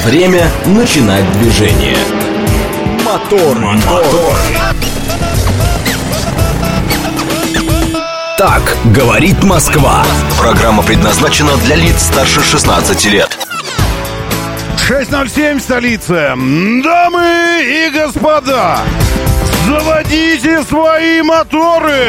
Время начинать движение. Мотор. Так говорит Москва. Программа предназначена для лиц старше 16 лет. 6:07, столица. Дамы и господа, заводите свои моторы.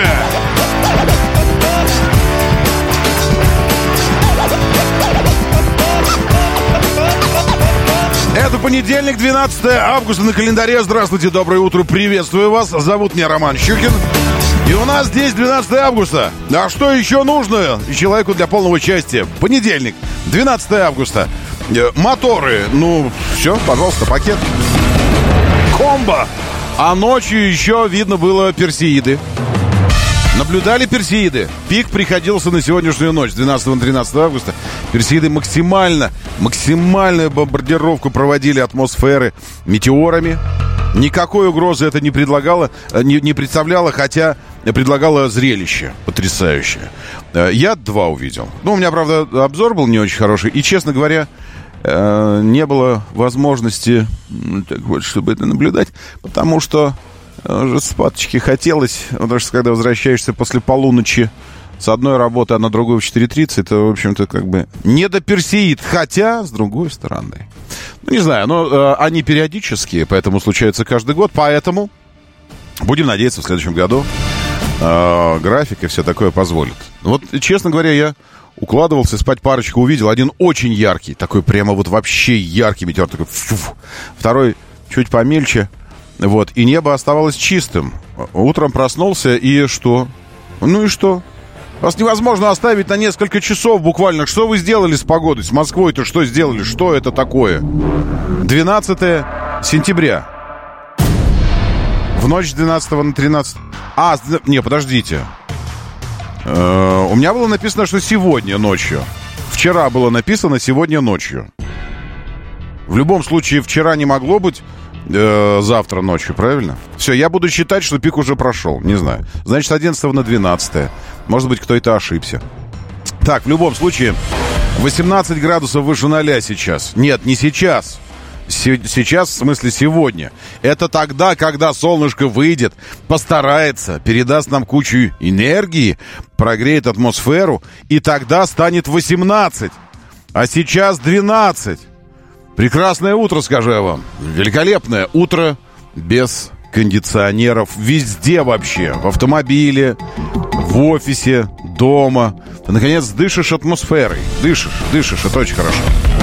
Это понедельник, 12 августа на календаре. Здравствуйте, доброе утро, приветствую вас. Зовут меня Роман Щукин. И у нас здесь 12 августа. А что еще нужно человеку для полного счастья? Понедельник, 12 августа. Моторы, ну, все, пожалуйста, пакет. Комбо. А ночью еще видно было Персеиды. Наблюдали Персеиды. Пик приходился на сегодняшнюю ночь, 12 на 13 августа. Персеиды максимальную бомбардировку проводили атмосферы метеорами. Никакой угрозы это не предлагало, не представляло, хотя предлагало зрелище потрясающее. Я 2 увидел. Ну, у меня, правда, обзор был не очень хороший. И, честно говоря, не было возможности, так вот, чтобы это наблюдать, потому что уже спаточки хотелось. Потому что, когда возвращаешься после полуночи с одной работы, а на другую в 4:30, это, в общем-то, как бы не до Персеид. Хотя, с другой стороны, ну, не знаю, но они периодические, поэтому случаются каждый год. Поэтому будем надеяться, в следующем году график и все такое позволит. Вот, честно говоря, я укладывался спать, парочку увидел. Один очень яркий, такой прямо вот вообще яркий метеор. Такой, второй чуть помельче. Вот, и небо оставалось чистым. Утром проснулся, и что? Ну и что? Вас невозможно оставить на несколько часов буквально. Что вы сделали с погодой? С Москвой-то что сделали? Что это такое? 12 сентября. В ночь с 12 на 13. Не, подождите. У меня было написано, что сегодня ночью. Вчера было написано сегодня ночью. В любом случае, вчера не могло быть завтра ночью, правильно? Все, я буду считать, что пик уже прошел. Не знаю. Значит, с 11 на 12. Может быть, кто-то ошибся. Так, в любом случае, 18 градусов выше 0 сейчас. Нет, не сейчас. Сейчас, в смысле, сегодня. Это тогда, когда солнышко выйдет, постарается, передаст нам кучу энергии, прогреет атмосферу, и тогда станет 18. А сейчас 12. Прекрасное утро, скажу я вам. Великолепное утро без кондиционеров. Везде вообще. В автомобиле, в офисе, дома. Ты, наконец, дышишь атмосферой. Дышишь. Это очень хорошо.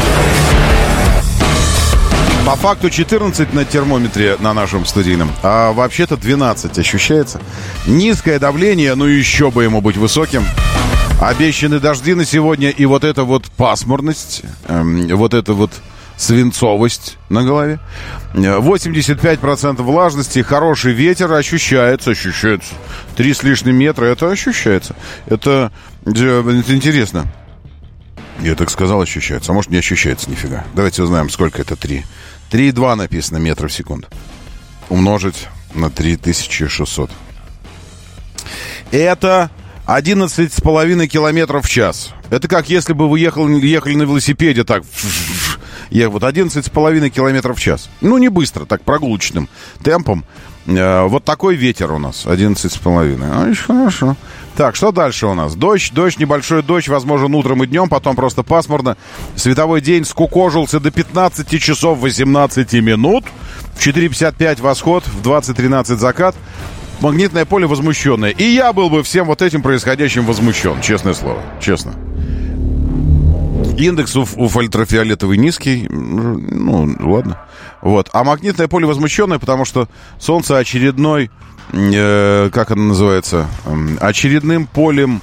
По факту 14 на термометре на нашем студийном, а вообще-то 12 ощущается. Низкое давление, ну еще бы ему быть высоким. Обещаны дожди на сегодня, и вот эта вот пасмурность, вот эта вот свинцовость на голове. 85% влажности, хороший ветер, ощущается. 3 с лишним метра, это ощущается. Это интересно. Я так сказал, ощущается. А может, не ощущается нифига. Давайте узнаем, сколько это 3. 3,2 написано метров в секунду. Умножить на 3600. Это 11,5 километров в час. Это как если бы вы ехали на велосипеде так. Вот 11,5 километров в час. Ну, не быстро, так прогулочным темпом. Вот такой ветер у нас, 11,5. Очень хорошо. Так, что дальше у нас? Дождь, небольшой дождь, возможен утром и днем, потом просто пасмурно. Световой день скукожился до 15 часов 18 минут. В 4:55 восход, в 20:13 закат. Магнитное поле возмущенное. И я был бы всем вот этим происходящим возмущен, честное слово, честно. Индекс ультрафиолетовый низкий, ну, ладно. Вот. А магнитное поле возмущенное, потому что Солнце очередной, как оно называется, очередным полем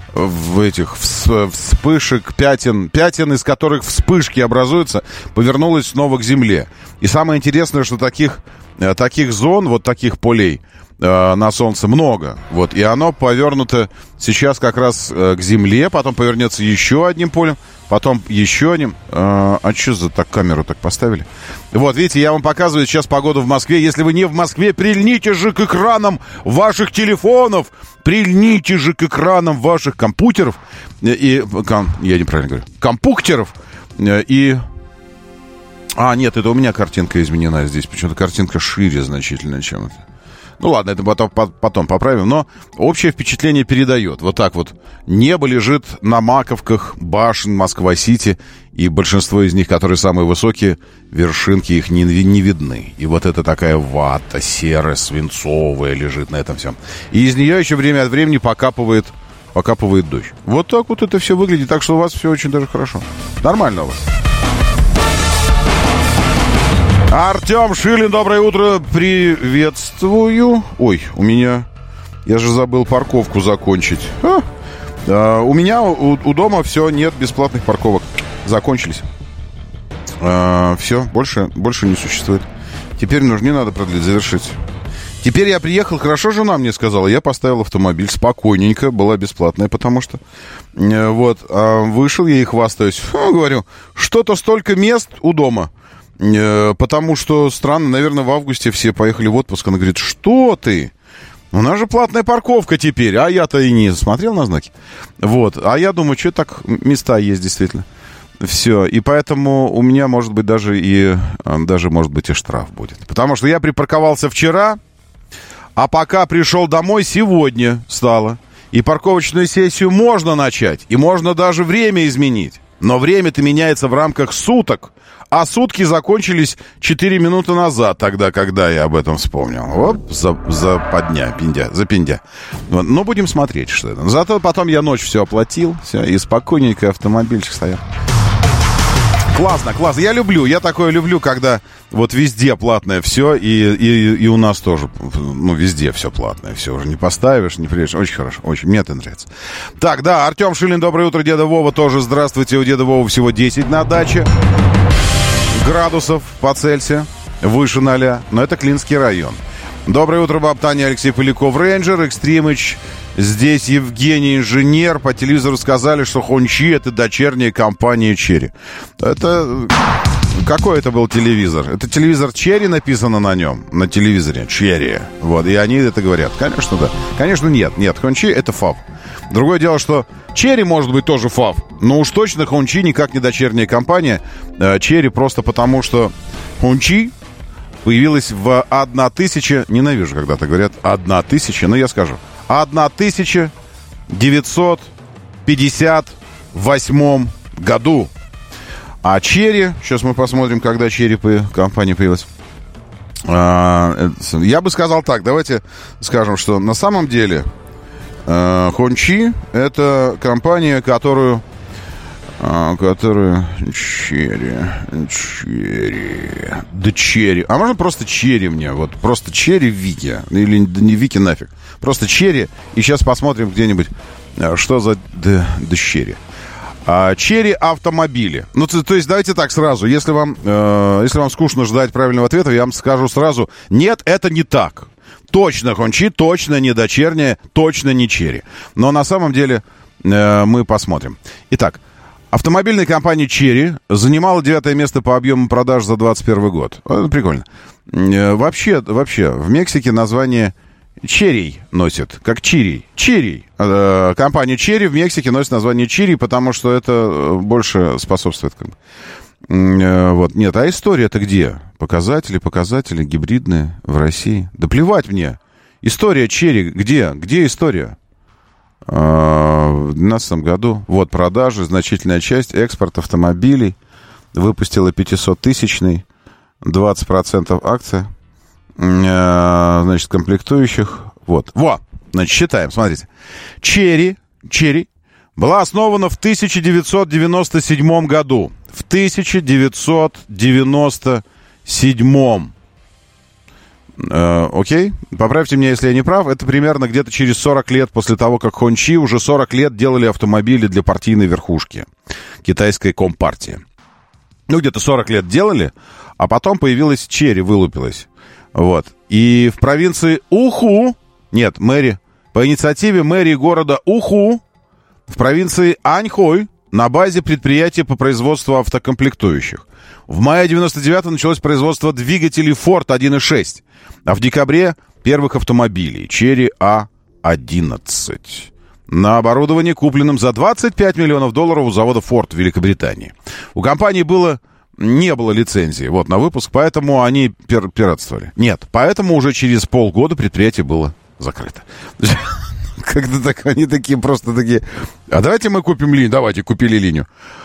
вспышек, пятен, из которых вспышки образуются, повернулось снова к Земле. И самое интересное, что таких зон, вот таких полей на Солнце много. Вот, и оно повернуто сейчас как раз к Земле, потом повернется еще одним полем, потом еще одним. А что за так камеру так поставили? Вот, видите, я вам показываю сейчас погоду в Москве. Если вы не в Москве, прильните же к экранам ваших телефонов, прильните же к экранам ваших компьютеров я неправильно говорю, компьютеров, и Нет, это у меня картинка изменена здесь. Почему-то картинка шире значительно, чем это. Ну ладно, это потом поправим. Но общее впечатление передает. Вот так вот. Небо лежит на маковках башен Москва-Сити. И большинство из них, которые самые высокие, вершинки их не видны. И вот это такая вата серая, свинцовая лежит на этом всем. И из нее еще время от времени покапывает дождь. Вот так вот это все выглядит. Так что у вас все очень даже хорошо. Нормально у вас. Артем Шилин, доброе утро, приветствую. Ой, я же забыл парковку закончить. У меня у дома все, нет бесплатных парковок. Закончились. Все, больше не существует. Теперь не надо продлить, завершить. Теперь я приехал, хорошо жена мне сказала, я поставил автомобиль спокойненько, была бесплатная, потому что вышел я и хвастаюсь. Говорю, что-то столько мест у дома. Потому что странно, наверное, в августе все поехали в отпуск. Она говорит, что ты? У нас же платная парковка теперь. А я-то и не смотрел на знаки. А я думаю, что так места есть действительно. Все. И поэтому у меня, может быть, даже и штраф будет. Потому что я припарковался вчера, а пока пришел домой, сегодня стало. И парковочную сессию можно начать. И можно даже время изменить. Но время-то меняется в рамках суток. А сутки закончились 4 минуты назад, тогда, когда я об этом вспомнил. Запиндя. Но будем смотреть, что это. Зато потом я ночь все оплатил, все, и спокойненько автомобильчик стоял. Классно. Я такое люблю, когда вот везде платное все, и у нас тоже, везде все платное, все уже не поставишь, не приедешь. Очень хорошо, очень, мне это нравится. Так, да, Артем Шилин, доброе утро, деда Вова тоже, здравствуйте, у деда Вова всего 10 на даче. Градусов по Цельсию, выше 0, но это Клинский район. Доброе утро, баб Таня, Алексей Поляков, рейнджер, Экстримыч, здесь Евгений, инженер. По телевизору сказали, что Хончи — это дочерняя компания Черри. Это... Какой это был телевизор? Это телевизор Черри написано на нем, на телевизоре, Черри. И они это говорят. Конечно, да. Конечно, нет, Хончи — это ФАВ. Другое дело, что Черри может быть тоже ФАВ, но уж точно Хончи никак не дочерняя компания. Черри просто потому, что Хончи появилась в 1000... Ненавижу, когда так говорят 1000, но я скажу. 1958 году. А Черри... Сейчас мы посмотрим, когда Черри компания появилась. Я бы сказал так. Давайте скажем, что на самом деле... Хончи — это компания, которую Черри. Да Черри. А можно просто Черри мне? Вот просто Черри Вики. Или не Вики нафиг. Просто Черри. И сейчас посмотрим где-нибудь, что за Черри. Черри автомобили. То есть давайте так сразу. Если вам скучно ждать правильного ответа, я вам скажу сразу: нет, это не так. Точно Хончи, точно не дочерняя, точно не Черри. Но на самом деле мы посмотрим. Итак, автомобильная компания Черри занимала 9 место по объему продаж за 2021 год. Это прикольно. Вообще, в Мексике название Черри носит, как Чири. Компания Черри в Мексике носит название Чири, потому что это больше способствует. Нет, а история-то где? Показатели, гибридные в России. Да плевать мне. История Черри, где история? В 2012 году. Продажи, значительная часть, экспорт автомобилей. Выпустила 500-тысячный, 20% акция. Значит, комплектующих. Значит, считаем, смотрите. Черри была основана в 1997 году. В 1997. Окей? Поправьте меня, если я не прав. Это примерно где-то через 40 лет после того, как Хончи уже 40 лет делали автомобили для партийной верхушки китайской компартии. Где-то 40 лет делали, а потом появилась Черри, вылупилась. И в провинции Уху, по инициативе мэрии города Уху, в провинции Аньхой, на базе предприятия по производству автокомплектующих. В мае 99-го началось производство двигателей Ford 1.6, а в декабре первых автомобилей Черри А11 на оборудовании, купленном за $25 миллионов у завода Ford в Великобритании. У компании было не было лицензии вот на выпуск, поэтому они пиратствовали. Нет, поэтому уже через полгода предприятие было закрыто. Как-то так, они такие, просто такие, а давайте мы купим линию, давайте, купили линию.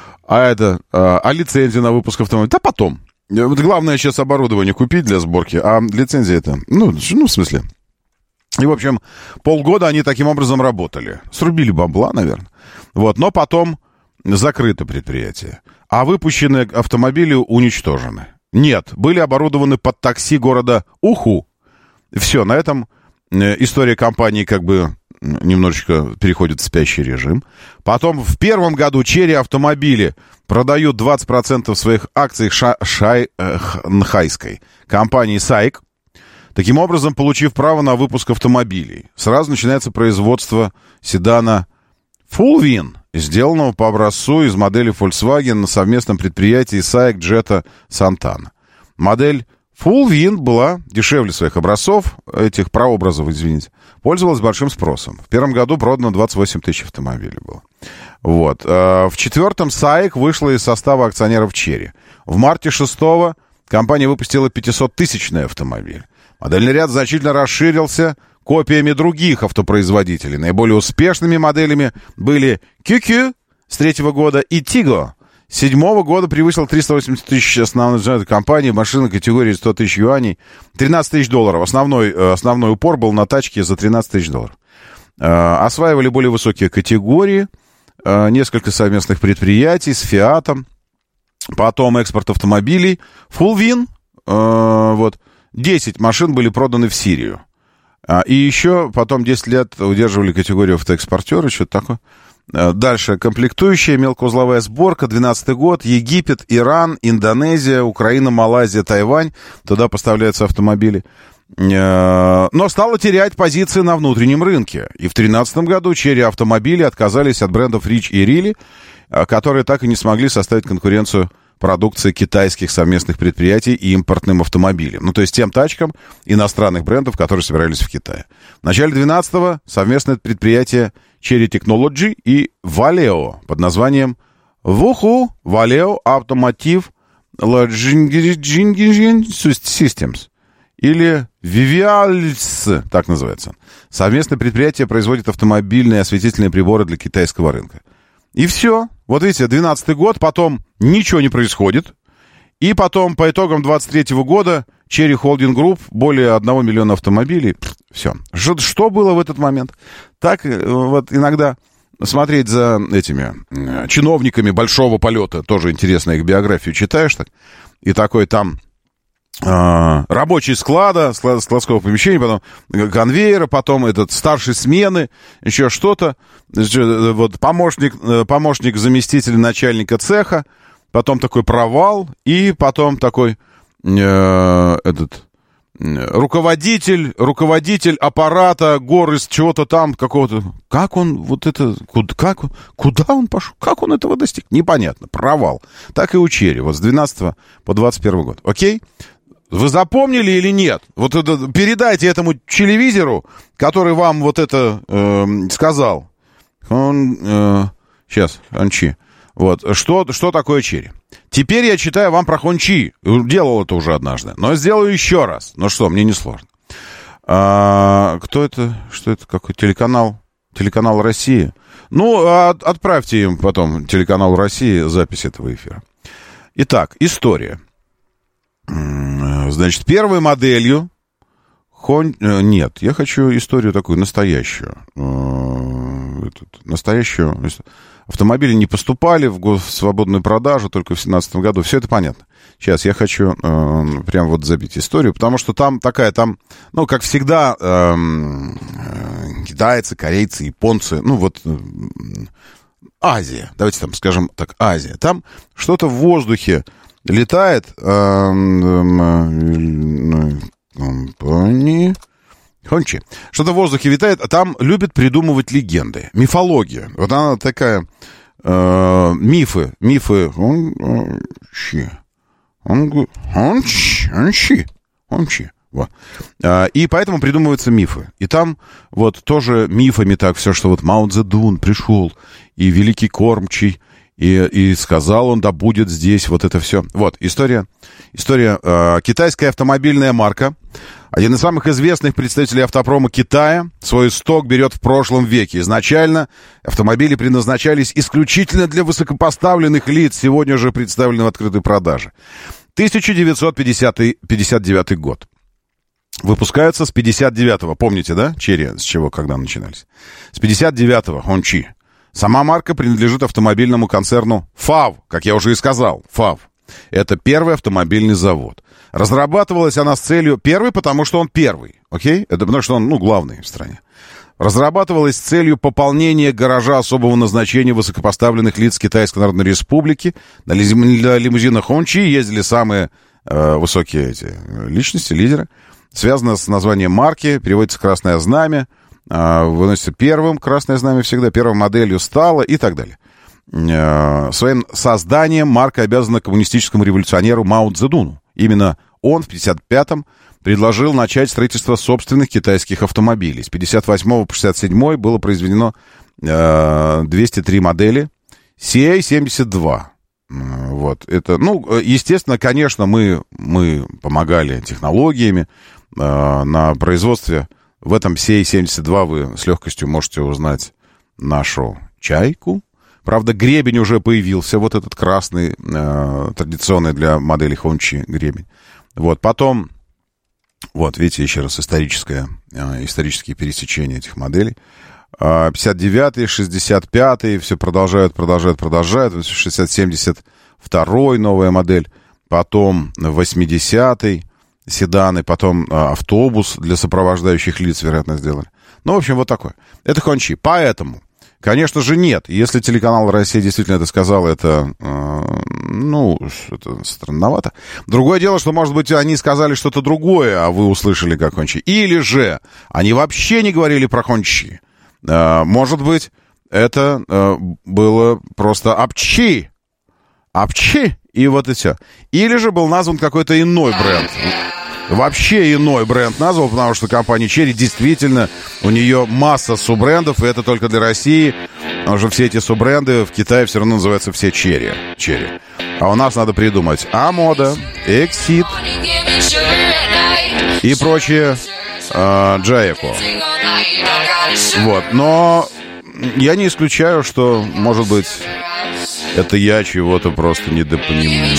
А лицензия на выпуск автомобиля? Да потом. Вот главное сейчас оборудование купить для сборки, а лицензия это, ну, в смысле. И, в общем, полгода они таким образом работали. Срубили бабла, наверное. Вот, но потом закрыто предприятие. А выпущенные автомобили уничтожены. Нет, были оборудованы под такси города Уху. Все, на этом история компании как бы немножечко переходит в спящий режим. Потом в первом году Chery автомобили продают 20% своих акций шанхайской компании SAIC, таким образом получив право на выпуск автомобилей. Сразу начинается производство седана Fullwin, сделанного по образцу из модели Volkswagen на совместном предприятии SAIC Jetta Santana. Модель Fullwin была дешевле своих образцов, этих прообразов, извините, пользовалась большим спросом. В первом году продано 28 тысяч автомобилей было. Вот. В четвертом SAIC вышла из состава акционеров Chery. В марте 6-го компания выпустила 500-тысячный автомобиль. Модельный ряд значительно расширился копиями других автопроизводителей. Наиболее успешными моделями были QQ с 3-го года и Tiggo. С 7-го года превысил 380 тысяч основной компании, машины категории 100 тысяч юаней, 13 тысяч долларов. Основной упор был на тачке за 13 тысяч долларов. Осваивали более высокие категории, несколько совместных предприятий с Фиатом, потом экспорт автомобилей. Fullwin, вот, 10 машин были проданы в Сирию. И еще потом 10 лет удерживали категорию автоэкспортеры, что-то такое. Дальше. Комплектующая, мелкоузловая сборка, 12-й год, Египет, Иран, Индонезия, Украина, Малайзия, Тайвань. Туда поставляются автомобили. Но стала терять позиции на внутреннем рынке. И в 2013 году Chery автомобили отказались от брендов Rich и Really, которые так и не смогли составить конкуренцию продукции китайских совместных предприятий и импортным автомобилям. Ну, то есть тем тачкам иностранных брендов, которые собирались в Китае. В начале 2012-го совместное предприятие Chery Technology и Valeo под названием Wuhu Valeo Automotive Logistics Systems или Vivials, так называется. Совместное предприятие производит автомобильные осветительные приборы для китайского рынка. И все. Вот видите, 2012 год, потом ничего не происходит. И потом, по итогам 2023 года, Chery Holding Group, более 1 миллиона автомобилей. Все. Что было в этот момент? Так вот иногда смотреть за этими чиновниками большого полета, тоже интересно, их биографию читаешь так, и такой там рабочий складского помещения, потом конвейера, потом этот старший смены, еще что-то, вот помощник заместителя начальника цеха, потом такой провал, и потом такой руководитель аппарата гор из чего-то там, какого-то. Как он вот это, куда он пошел, как он этого достиг? Непонятно, провал. Так и у Chery, вот с 12 по 21 год. Окей? Вы запомнили или нет? Вот это, передайте этому телевизору, который вам вот это сказал. Сейчас, Хончи. Вот, что такое Chery? Теперь я читаю вам про Хончи. Делал это уже однажды, но сделаю еще раз. Ну что, мне не сложно. Кто это? Что это? Какой телеканал? Телеканал Россия? Ну, отправьте им потом, телеканалу России, запись этого эфира. Итак, история. Значит, первой моделью... Нет, я хочу историю такую, настоящую. Настоящую... Автомобили не поступали в свободную продажу только в 2017 году. Все это понятно. Сейчас я хочу прям вот забить историю, потому что там такая, ну, как всегда, китайцы, корейцы, японцы, ну, вот Азия, давайте там скажем так, Азия. Там что-то в воздухе летает, Хончи. Что-то в воздухе витает, а там любят придумывать легенды. Мифология. Вот она такая... мифы. Хончи. Вот. И поэтому придумываются мифы. И там вот тоже мифами так все, что вот Мао Цзэдун пришел, и Великий Кормчий, И сказал он, да будет здесь вот это все. Вот, история. Китайская автомобильная марка. Один из самых известных представителей автопрома Китая свой исток берет в прошлом веке. Изначально автомобили предназначались исключительно для высокопоставленных лиц, сегодня же представлены в открытой продаже. 1959 год. Выпускаются с 59-го. Помните, да, Черри, с чего, когда начинались? С 59-го, Хончи. Сама марка принадлежит автомобильному концерну ФАВ, как я уже и сказал, ФАВ. Это первый автомобильный завод. Разрабатывалась она с целью... Первый, потому что он первый, окей? Это потому что он, главный в стране. Разрабатывалась с целью пополнения гаража особого назначения высокопоставленных лиц Китайской Народной Республики. На лимузинах Хончи ездили самые высокие эти личности, лидеры. Связано с названием марки, переводится «Красное знамя», выносится первым, «Красное знамя» всегда, первой моделью стала и так далее. Своим созданием марка обязана коммунистическому революционеру Мао Цзэдуну. Именно он в 1955-м предложил начать строительство собственных китайских автомобилей. С 1958 по 1967 было произведено 203 модели CA-72. Вот, это, естественно, конечно, мы помогали технологиями на производстве. В этом CA-72 вы с легкостью можете узнать нашу чайку. Правда, гребень уже появился, вот этот красный, традиционный для моделей Хончи гребень. Вот, потом, вот, видите, еще раз исторические пересечения этих моделей. 59-й, 65-й, все продолжают. 60-72 новая модель, потом 80-й седаны, потом автобус для сопровождающих лиц, вероятно, сделали. В общем, вот такое. Это Хончи. Поэтому, конечно же, нет. Если телеканал «Россия» действительно это сказал, это странновато. Другое дело, что, может быть, они сказали что-то другое, а вы услышали как Хончи. Или же они вообще не говорили про Хончи. Может быть, это было просто Апчи, и вот и все. Или же был назван какой-то иной бренд. Вообще иной бренд назвал, потому что компания Черри действительно, у нее масса суббрендов, и это только для России. Потому что все эти суббренды в Китае все равно называются все Черри. А у нас надо придумать Амода, Эксид и прочее Джаеко. Вот, но я не исключаю, что, может быть, это я чего-то просто недопонимаю.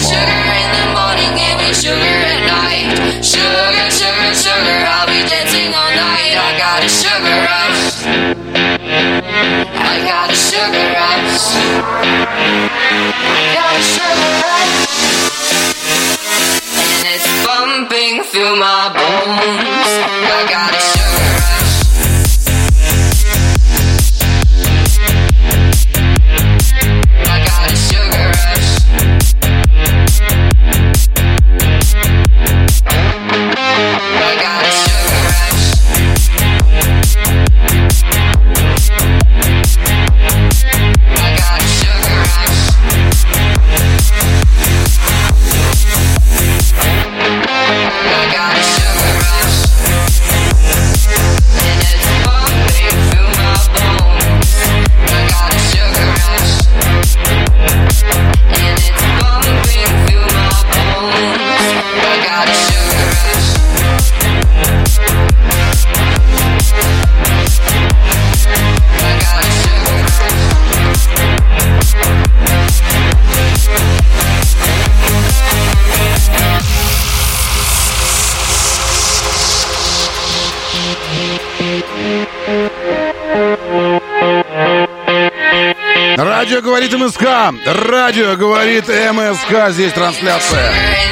Радио говорит МСК. Радио говорит МСК. Здесь трансляция.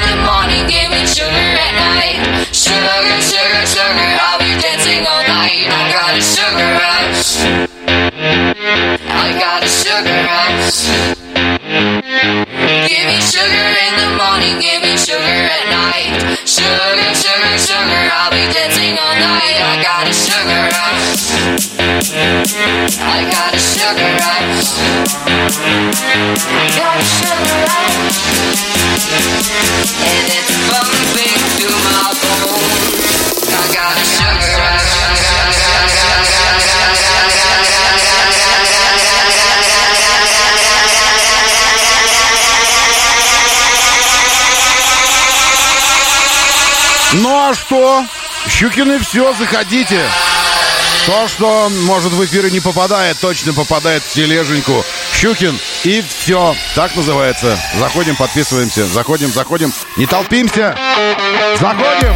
Give me sugar in the morning, give me sugar at night. Sugar, sugar, sugar, I'll be dancing all night. I got a sugar rush. I got a sugar rush. I got a sugar rush. And it's bumping through my bones. I got a sugar rush. Ну а что? Щукины, все, заходите. То, что, может, в эфир и не попадает, точно попадает в тележеньку. Щукин и все. Так называется. Заходим, подписываемся. Заходим. Не толпимся. Заходим.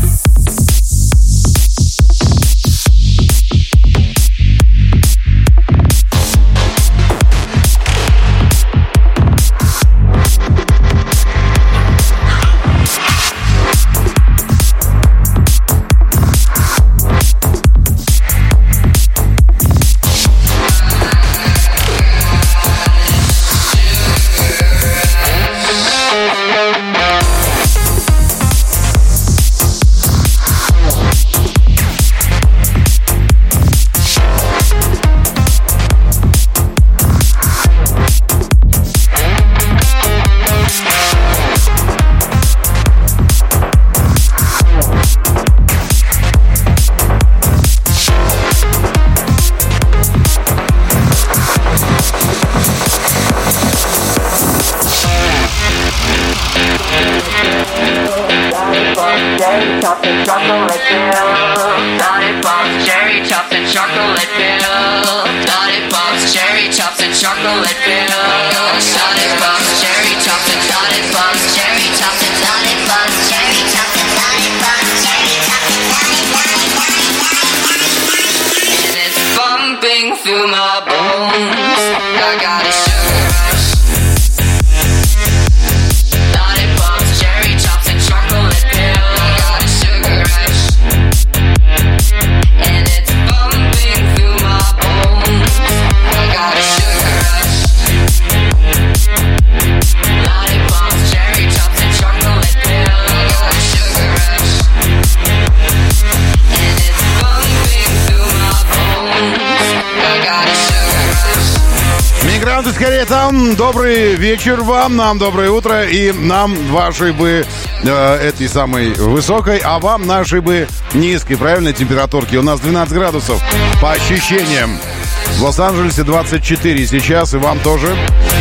Скорее там, добрый вечер вам, нам доброе утро, и нам вашей бы этой самой высокой, а вам нашей бы низкой, правильной температурки. У нас 12 градусов по ощущениям. В Лос-Анджелесе 24 сейчас, и вам тоже.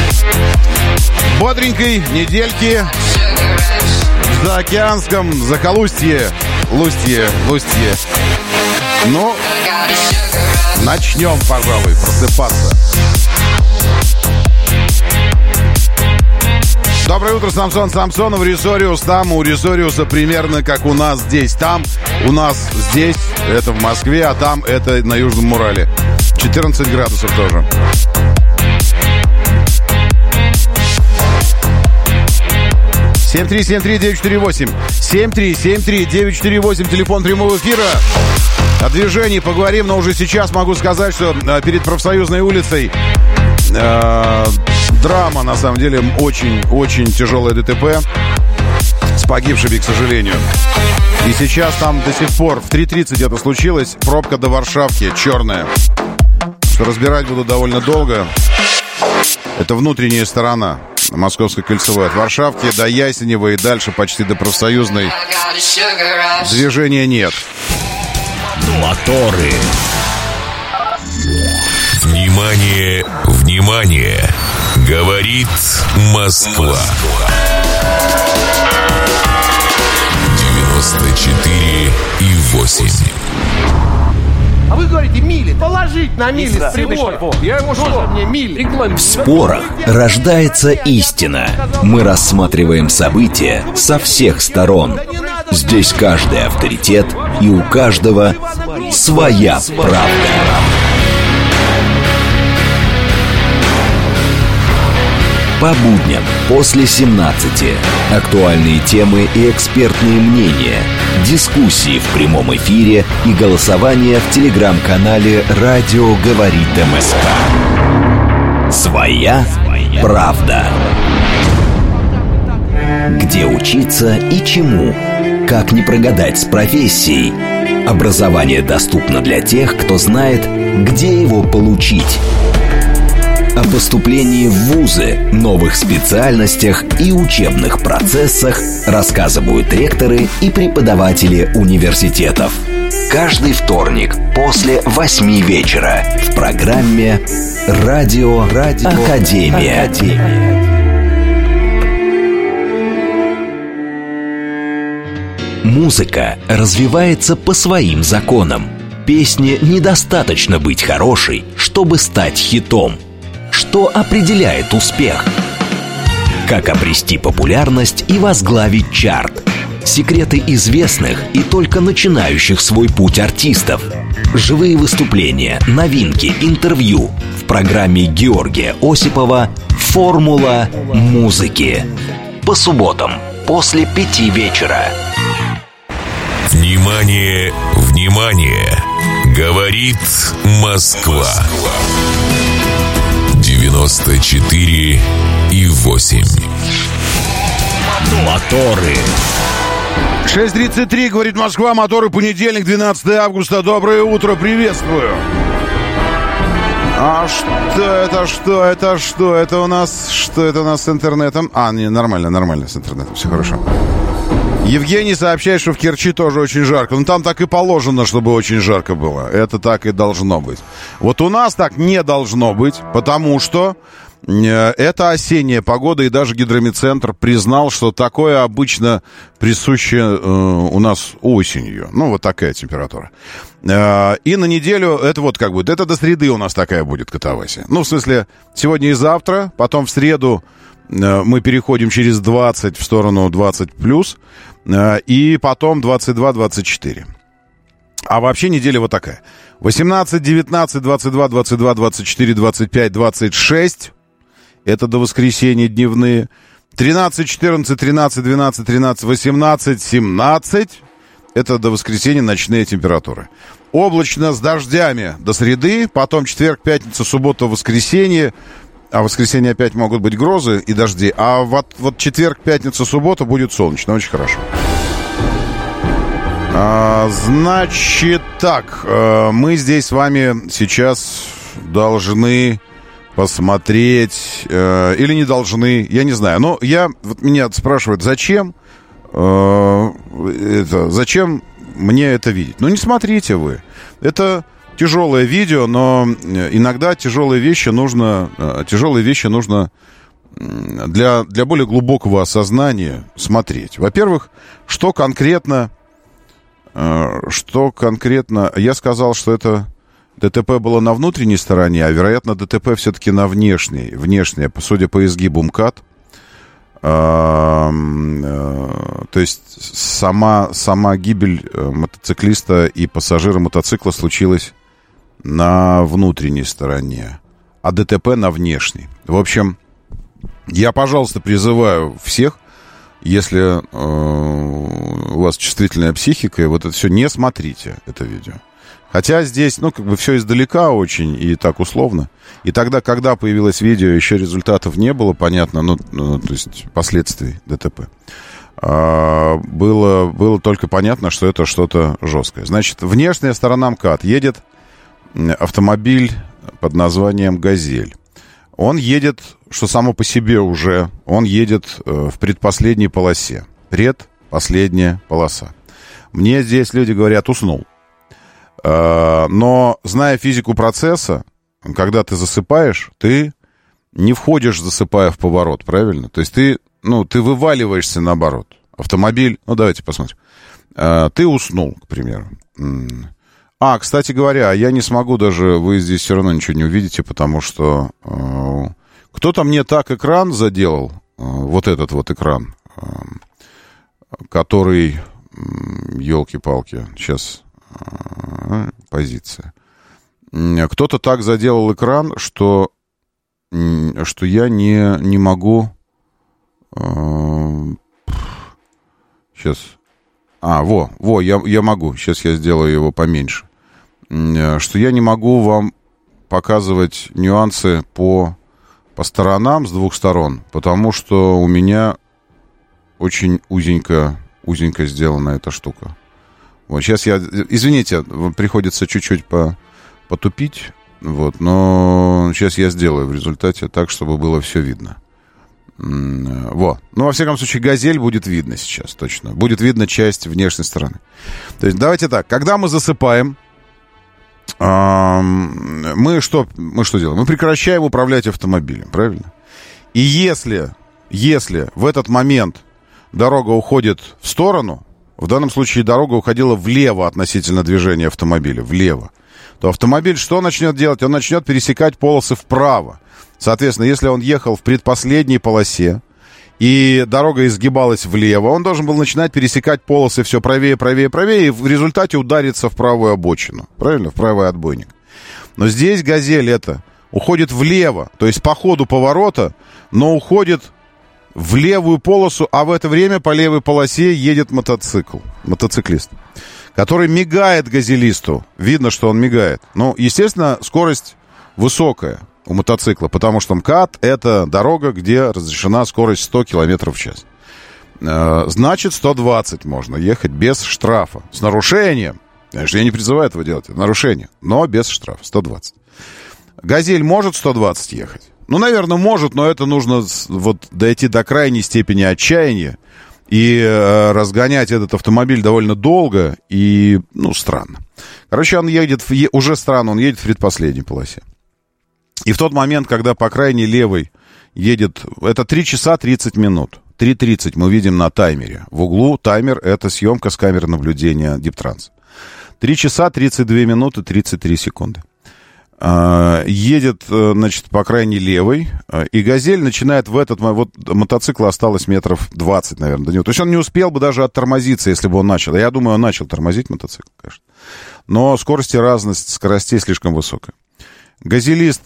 Бодренькой недельки в заокеанском захолустье, лустье. Ну, начнем, пожалуй, просыпаться. Доброе утро, Самсон Самсонов, Ресориус. Там у Ресориуса примерно как у нас здесь. Там у нас здесь, это в Москве, а там это на Южном Урале. 14 градусов тоже. Семь 7373948. 7373948. Телефон прямого эфира. О движении поговорим, но уже сейчас могу сказать, что перед Профсоюзной улицей драма, на самом деле, очень тяжелое ДТП с погибшими, к сожалению. И сейчас там до сих пор в 3:30 это случилось. Пробка до Варшавки черная. Что разбирать буду довольно долго. Это внутренняя сторона Московской кольцевой. От Варшавки до Ясенева и дальше почти до Профсоюзной движения нет. Моторы. Внимание, внимание! Говорит Москва. 94,8. А вы говорите, мили, положить на мили с прибора. Я ему что? Мне мили. В спорах рождается истина. Мы рассматриваем события со всех сторон. Здесь каждый авторитет, и у каждого своя правда. По будням после 17. Актуальные темы и экспертные мнения. Дискуссии в прямом эфире и голосование в телеграм-канале «Радио говорит МСК». Своя правда. Где учиться и чему? Как не прогадать с профессией? Образование доступно для тех, кто знает, где его получить. О поступлении в вузы, новых специальностях и учебных процессах рассказывают ректоры и преподаватели университетов. Каждый вторник после 8 вечера в программе «Радио Академия». Музыка развивается по своим законам. Песне недостаточно быть хорошей, чтобы стать хитом. Что определяет успех? Как обрести популярность и возглавить чарт? Секреты известных и только начинающих свой путь артистов. Живые выступления, новинки, интервью. В программе Георгия Осипова «Формула музыки». По субботам после 5 вечера. Внимание, внимание! Говорит Москва. 94,8. Моторы. 6:33, говорит Москва, моторы, понедельник, 12 августа. Доброе утро, приветствую. А что это у нас? Что это у нас с интернетом? Нормально с интернетом, все хорошо. Евгений сообщает, что в Керчи тоже очень жарко. Ну, там так и положено, чтобы очень жарко было. Это так и должно быть. Вот у нас так не должно быть, потому что это осенняя погода, и даже гидрометцентр признал, что такое обычно присуще у нас осенью. Ну, вот такая температура. И на неделю это вот как будет. Это до среды у нас такая будет катавасия. Ну, в смысле, сегодня и завтра, потом в среду мы переходим через 20 в сторону 20+, и потом 22-24. А вообще неделя вот такая. 18, 19, 22, 22, 24, 25, 26. Это до воскресенья дневные. 13, 14, 13, 12, 13, 18, 17. Это до воскресенья ночные температуры. Облачно с дождями до среды. Потом четверг, пятница, суббота, воскресенье. А в воскресенье опять могут быть грозы и дожди. А вот четверг, пятница, суббота будет солнечно. Очень хорошо. Значит так. Мы здесь с вами сейчас должны посмотреть... или не должны, я не знаю. Но вот меня спрашивают, зачем зачем мне это видеть? Ну, не смотрите вы. Это... тяжелое видео, но иногда тяжелые вещи нужно для более глубокого осознания смотреть. Во-первых, что конкретно я сказал, что это ДТП было на внутренней стороне, а, вероятно, ДТП все-таки на внешней, судя по изгибу МКАД. То есть сама гибель мотоциклиста и пассажира мотоцикла случилась на внутренней стороне, а ДТП на внешней. В общем, я, пожалуйста, призываю всех, если у вас чувствительная психика, и вот это все, не смотрите это видео. Хотя здесь, все издалека очень и так условно. И тогда, когда появилось видео, еще результатов не было, понятно, то есть последствий ДТП. Было только понятно, что это что-то жесткое. Значит, внешняя сторона МКАД. Едет автомобиль под названием «Газель». Он едет, что само по себе уже, он едет в предпоследней полосе. Предпоследняя полоса. Мне здесь люди говорят, уснул. Но, зная физику процесса, когда ты засыпаешь, ты не входишь, засыпая в поворот, правильно? То есть ты вываливаешься наоборот. Автомобиль, давайте посмотрим. Ты уснул, к примеру. Кстати говоря, я не смогу даже, вы здесь все равно ничего не увидите, потому что кто-то мне так экран заделал, вот этот вот экран, который, елки-палки, сейчас позиция. Кто-то так заделал экран, что я не могу... Сейчас... я могу. Сейчас я сделаю его поменьше. Что я не могу вам показывать нюансы по сторонам с двух сторон, потому что у меня очень узенько сделана эта штука. Вот сейчас извините, приходится чуть-чуть потупить, но сейчас я сделаю в результате так, чтобы было все видно. Во всяком случае, «Газель» будет видно сейчас, точно. Будет видно часть внешней стороны. То есть, давайте так, когда мы засыпаем, мы что делаем? Мы прекращаем управлять автомобилем, правильно? И если в этот момент дорога уходит в сторону, в данном случае дорога уходила влево относительно движения автомобиля, влево, то автомобиль что начнет делать? Он начнет пересекать полосы вправо. Соответственно, если он ехал в предпоследней полосе, и дорога изгибалась влево, он должен был начинать пересекать полосы все правее, правее, правее, и в результате удариться в правую обочину. Правильно? В правый отбойник. Но здесь «Газель» это уходит влево, то есть по ходу поворота, но уходит в левую полосу, а в это время по левой полосе едет мотоциклист, который мигает газелисту. Видно, что он мигает. Ну, естественно, скорость высокая у мотоцикла, потому что МКАД — это дорога, где разрешена скорость 100 км в час. Значит, 120 можно ехать без штрафа. С нарушением. Конечно, я не призываю этого делать, это нарушение, но без штрафа, 120. «Газель» может 120 ехать? Ну, наверное, может, но это нужно вот дойти до крайней степени отчаяния и разгонять этот автомобиль довольно долго и, ну, странно. Короче, он едет, уже странно, он едет в предпоследней полосе. И в тот момент, когда по крайней левой едет, это 3 часа 30 минут. 3:30 мы видим на таймере. В углу таймер — это съемка с камеры наблюдения Диптранс. 3 часа 32 минуты 33 секунды. Едет, значит, по крайней левой, и «Газель» начинает в этот момент, вот мотоцикла осталось метров 20, наверное, до него. То есть он не успел бы даже оттормозиться, если бы он начал. Я думаю, он начал тормозить мотоцикл, конечно. Но разность скоростей слишком высокая. Газелист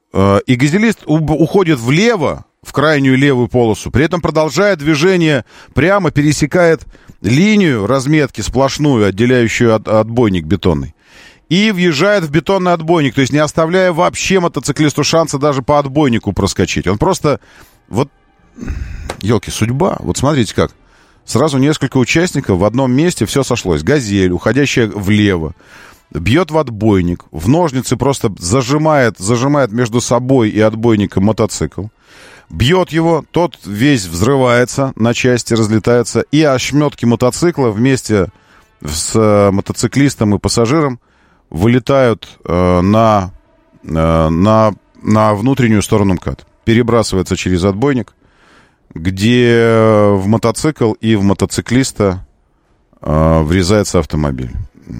уходит влево, в крайнюю левую полосу, при этом продолжая движение прямо, пересекает линию разметки сплошную, отделяющую отбойник бетонный, и въезжает в бетонный отбойник, то есть не оставляя вообще мотоциклисту шанса даже по отбойнику проскочить. Он просто, вот, елки, судьба. Вот смотрите как. Сразу несколько участников в одном месте, все сошлось. «Газель», уходящая влево, бьет в отбойник, в ножницы просто зажимает между собой и отбойником мотоцикл. Бьет его, тот весь взрывается, на части разлетается, и ошметки мотоцикла вместе с мотоциклистом и пассажиром вылетают на внутреннюю сторону МКАД. Перебрасывается через отбойник, где в мотоцикл и в мотоциклиста врезается автомобиль.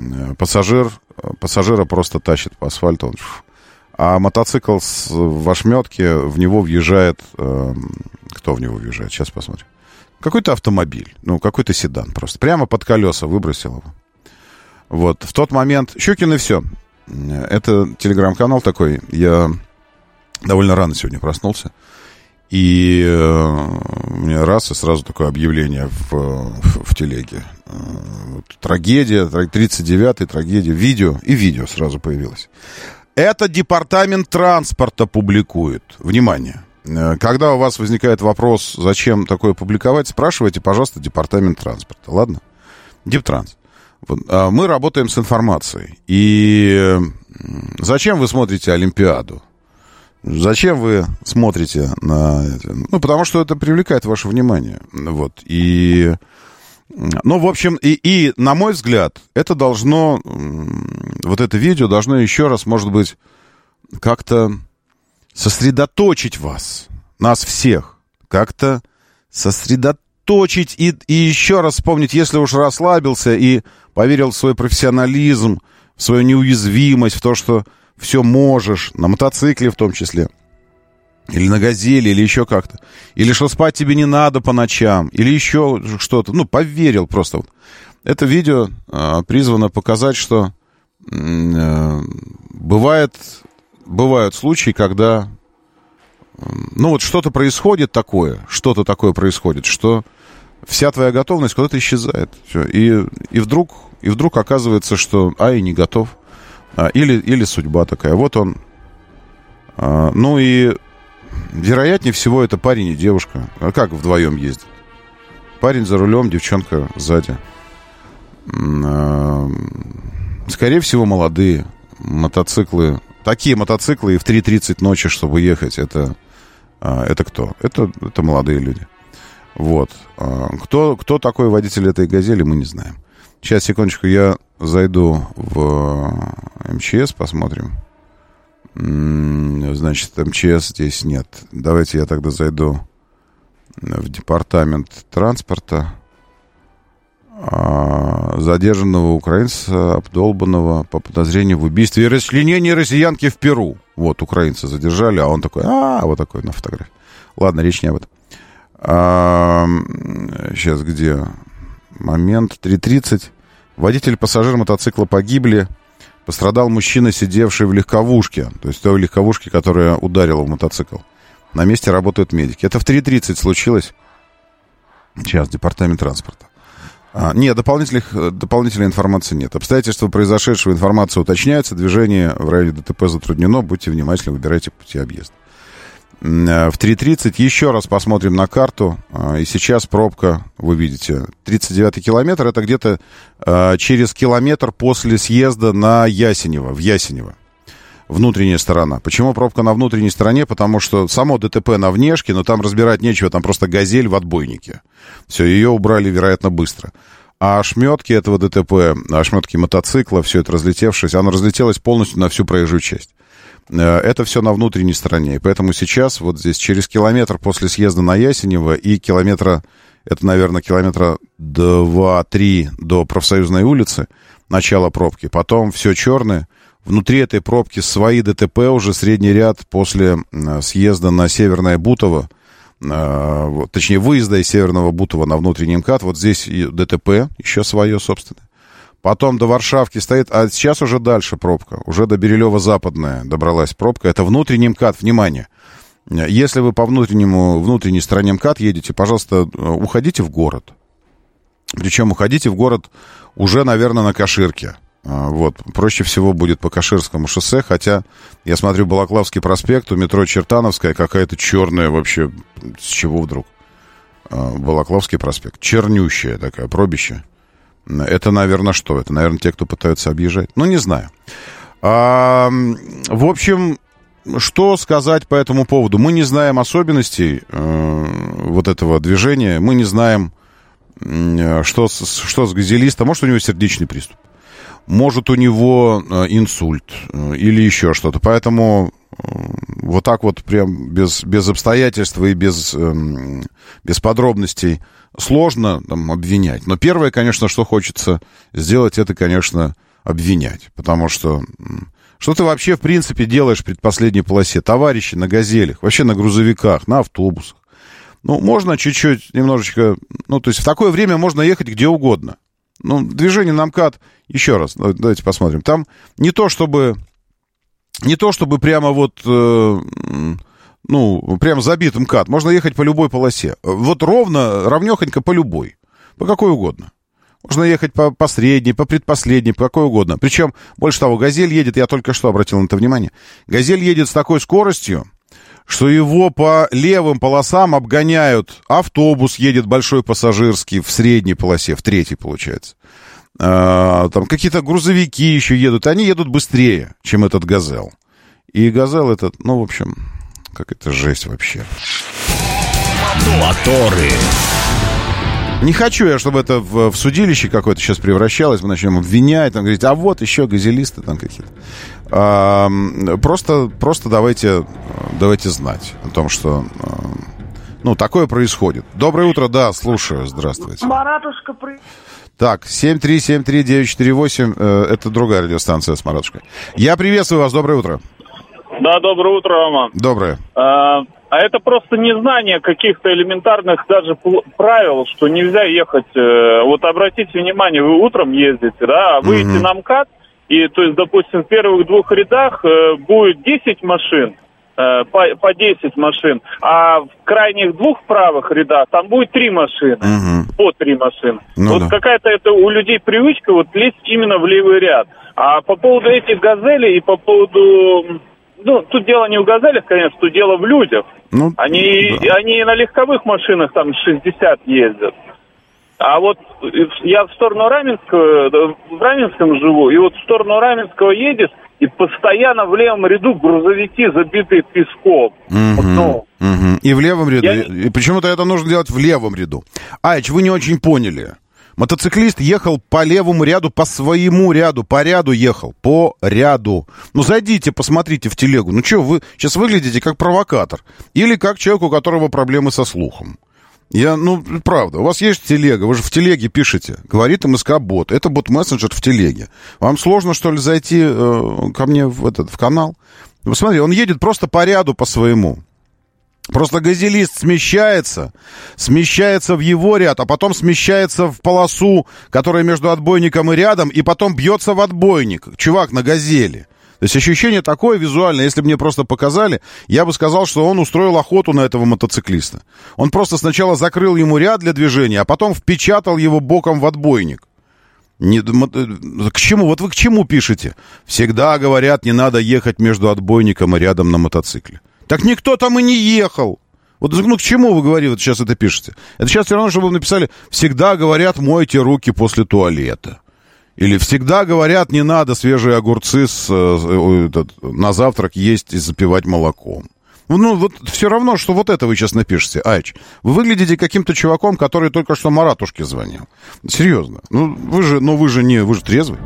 Пассажира просто тащит по асфальту, а мотоцикл в ошметке, в него въезжает... Кто в него въезжает? Сейчас посмотрим. Какой-то автомобиль, какой-то седан просто. Прямо под колеса выбросил его. Вот, в тот момент... Щукин и все. Это телеграм-канал такой. Я довольно рано сегодня проснулся. И у меня раз, и сразу такое объявление в телеге. Трагедия, 39-й, трагедия. Видео сразу появилось. Это департамент транспорта публикует. Внимание. Когда у вас возникает вопрос, зачем такое публиковать, спрашивайте, пожалуйста, департамент транспорта. Ладно? Диптранс. Вот. Мы работаем с информацией. И зачем вы смотрите Олимпиаду? Зачем вы смотрите на это? Потому что это привлекает ваше внимание. Вот. И... в общем, и на мой взгляд, это должно, вот это видео должно еще раз, может быть, как-то сосредоточить вас, нас всех, как-то сосредоточить и еще раз вспомнить, если уж расслабился и поверил в свой профессионализм, в свою неуязвимость, в то, что все можешь, на мотоцикле в том числе, или на «Газели», или еще как-то. Или что спать тебе не надо по ночам, или еще что-то. Поверил просто. Это видео призвано показать, что бывают случаи, когда что-то происходит такое, что вся твоя готовность куда-то исчезает. Все. И вдруг оказывается, что и не готов. Или судьба такая. Вот он. И вероятнее всего, это парень и девушка. А как вдвоем ездят? Парень за рулем, девчонка сзади. Скорее всего, молодые мотоциклы. Такие мотоциклы и в 3:30 ночи, чтобы ехать, это кто? Это молодые люди. Вот. Кто такой водитель этой «Газели», мы не знаем. Сейчас, секундочку, я зайду в МЧС, посмотрим. Значит, МЧС здесь нет. Давайте я тогда зайду в департамент транспорта. задержанного украинца, обдолбанного по подозрению в убийстве и расчленении россиянки в Перу. Вот, украинца задержали, а он такой, вот такой на фотографии. Ладно, речь не об этом. Сейчас, где? Момент, 3:30. Водитель и пассажир мотоцикла погибли. Пострадал мужчина, сидевший в легковушке. То есть той легковушке, которая ударила в мотоцикл. На месте работают медики. Это в 3:30 случилось. Сейчас, департамент транспорта. Нет, дополнительной информации нет. Обстоятельства произошедшего, информация уточняется. Движение в районе ДТП затруднено. Будьте внимательны, выбирайте пути объезда. В 3:30 еще раз посмотрим на карту. И сейчас пробка, вы видите, 39-й километр. Это где-то через километр после съезда на Ясенево, в Ясенево. Внутренняя сторона. Почему пробка на внутренней стороне? Потому что само ДТП на внешке, но там разбирать нечего, там просто «Газель» в отбойнике. Все, ее убрали, вероятно, быстро. А ошметки этого ДТП, ошметки мотоцикла, все это разлетевшись, оно разлетелось полностью на всю проезжую часть. Это все на внутренней стороне. И поэтому сейчас вот здесь через километр после съезда на Ясенево и километра, это, наверное, километра 2-3 до Профсоюзной улицы, начало пробки. Потом все черное. Внутри этой пробки свои ДТП, уже средний ряд после съезда на Северное Бутово, точнее, выезда из Северного Бутова на внутренний МКАД. Вот здесь ДТП, еще свое собственное. Потом до Варшавки стоит, а сейчас уже дальше пробка. Уже до Бирюлева-Западная добралась пробка. Это внутренний МКАД, внимание. Если вы по внутренней стороне МКАД едете, пожалуйста, уходите в город. Причем уходите в город уже, наверное, на Каширке. Вот, проще всего будет по Каширскому шоссе, хотя, я смотрю, Балаклавский проспект, у метро Чертановская какая-то черная вообще, с чего вдруг? Балаклавский проспект, чернющая такая, пробище. Это, наверное, что? Это, наверное, те, кто пытаются объезжать. Ну, не знаю. В общем, что сказать по этому поводу? Мы не знаем особенностей вот этого движения, мы не знаем, что с газелистом. Может, у него сердечный приступ. Может, у него инсульт или еще что-то. Поэтому вот так вот прям без обстоятельств и без подробностей сложно там обвинять. Но первое, конечно, что хочется сделать, это, конечно, обвинять. Потому что ты вообще, в принципе, делаешь в предпоследней полосе? Товарищи на «Газелях», вообще на грузовиках, на автобусах. Ну, можно чуть-чуть, немножечко... Ну, то есть в такое время можно ехать где угодно. Ну, движение на МКАД, еще раз, давайте посмотрим. Там не то чтобы прямо вот, прямо забит МКАД. Можно ехать по любой полосе. Вот ровнехонько по любой. По какой угодно. Можно ехать по средней, по предпоследней, по какой угодно. Причем, больше того, «Газель» едет, я только что обратил на это внимание, «Газель» едет с такой скоростью, что его по левым полосам обгоняют. Автобус едет большой пассажирский в средней полосе, в третьей, получается. Там какие-то грузовики еще едут. Они едут быстрее, чем этот «Газель». И «Газель» этот, в общем, какая-то жесть вообще. Моторы. Не хочу я, чтобы это в судилище какое-то сейчас превращалось. Мы начнем обвинять, там, говорить, а вот еще газелисты там какие-то. Просто давайте знать о том, что такое происходит. Доброе утро, да, слушаю, здравствуйте. Маратушка, Так, 7373948, это другая радиостанция с Маратушкой. Я приветствую вас, доброе утро. Да, доброе утро, Роман. Доброе. А это просто незнание каких-то элементарных даже правил, что нельзя ехать. Вот обратите внимание, вы утром ездите, да, выйдете на МКАД, и, то есть, допустим, в первых двух рядах будет 10 машин, по 10 машин, а в крайних двух правых рядах там будет 3 машины, по 3 машины. Вот какая-то это у людей привычка вот лезть именно в левый ряд. А по поводу этих «Газелей» и по поводу... тут дело не в «Газелях», конечно, тут дело в людях. Они на легковых машинах там 60 ездят. А вот я в сторону Раменского, в Раменском живу, и вот в сторону Раменского едешь, и постоянно в левом ряду грузовики, забитые песком. И в левом ряду. И почему-то это нужно делать в левом ряду. Айч, вы не очень поняли. Мотоциклист ехал по левому ряду, по своему ряду, по ряду ехал, по ряду. Зайдите, посмотрите в телегу. Что, вы сейчас выглядите как провокатор. Или как человек, у которого проблемы со слухом. Правда, у вас есть телега, вы же в телеге пишете. Говорит МСК-бот. Это бот-мессенджер в телеге. Вам сложно, что ли, зайти ко мне в канал? Посмотри, он едет просто по ряду по своему. Просто газелист смещается в его ряд, а потом смещается в полосу, которая между отбойником и рядом, и потом бьется в отбойник. Чувак на газели. То есть ощущение такое визуальное, если бы мне просто показали, я бы сказал, что он устроил охоту на этого мотоциклиста. Он просто сначала закрыл ему ряд для движения, а потом впечатал его боком в отбойник. К чему? Вот вы к чему пишете? Всегда говорят, не надо ехать между отбойником и рядом на мотоцикле. Так никто там и не ехал. Вот к чему вы говорите, вот сейчас это пишете? Это сейчас все равно, чтобы вы написали, всегда говорят, мойте руки после туалета. Или всегда говорят, не надо свежие огурцы на завтрак есть и запивать молоком. Вот все равно, что вот это вы сейчас напишете, Айч. Вы выглядите каким-то чуваком, который только что Маратушке звонил. Серьезно. Вы же трезвый.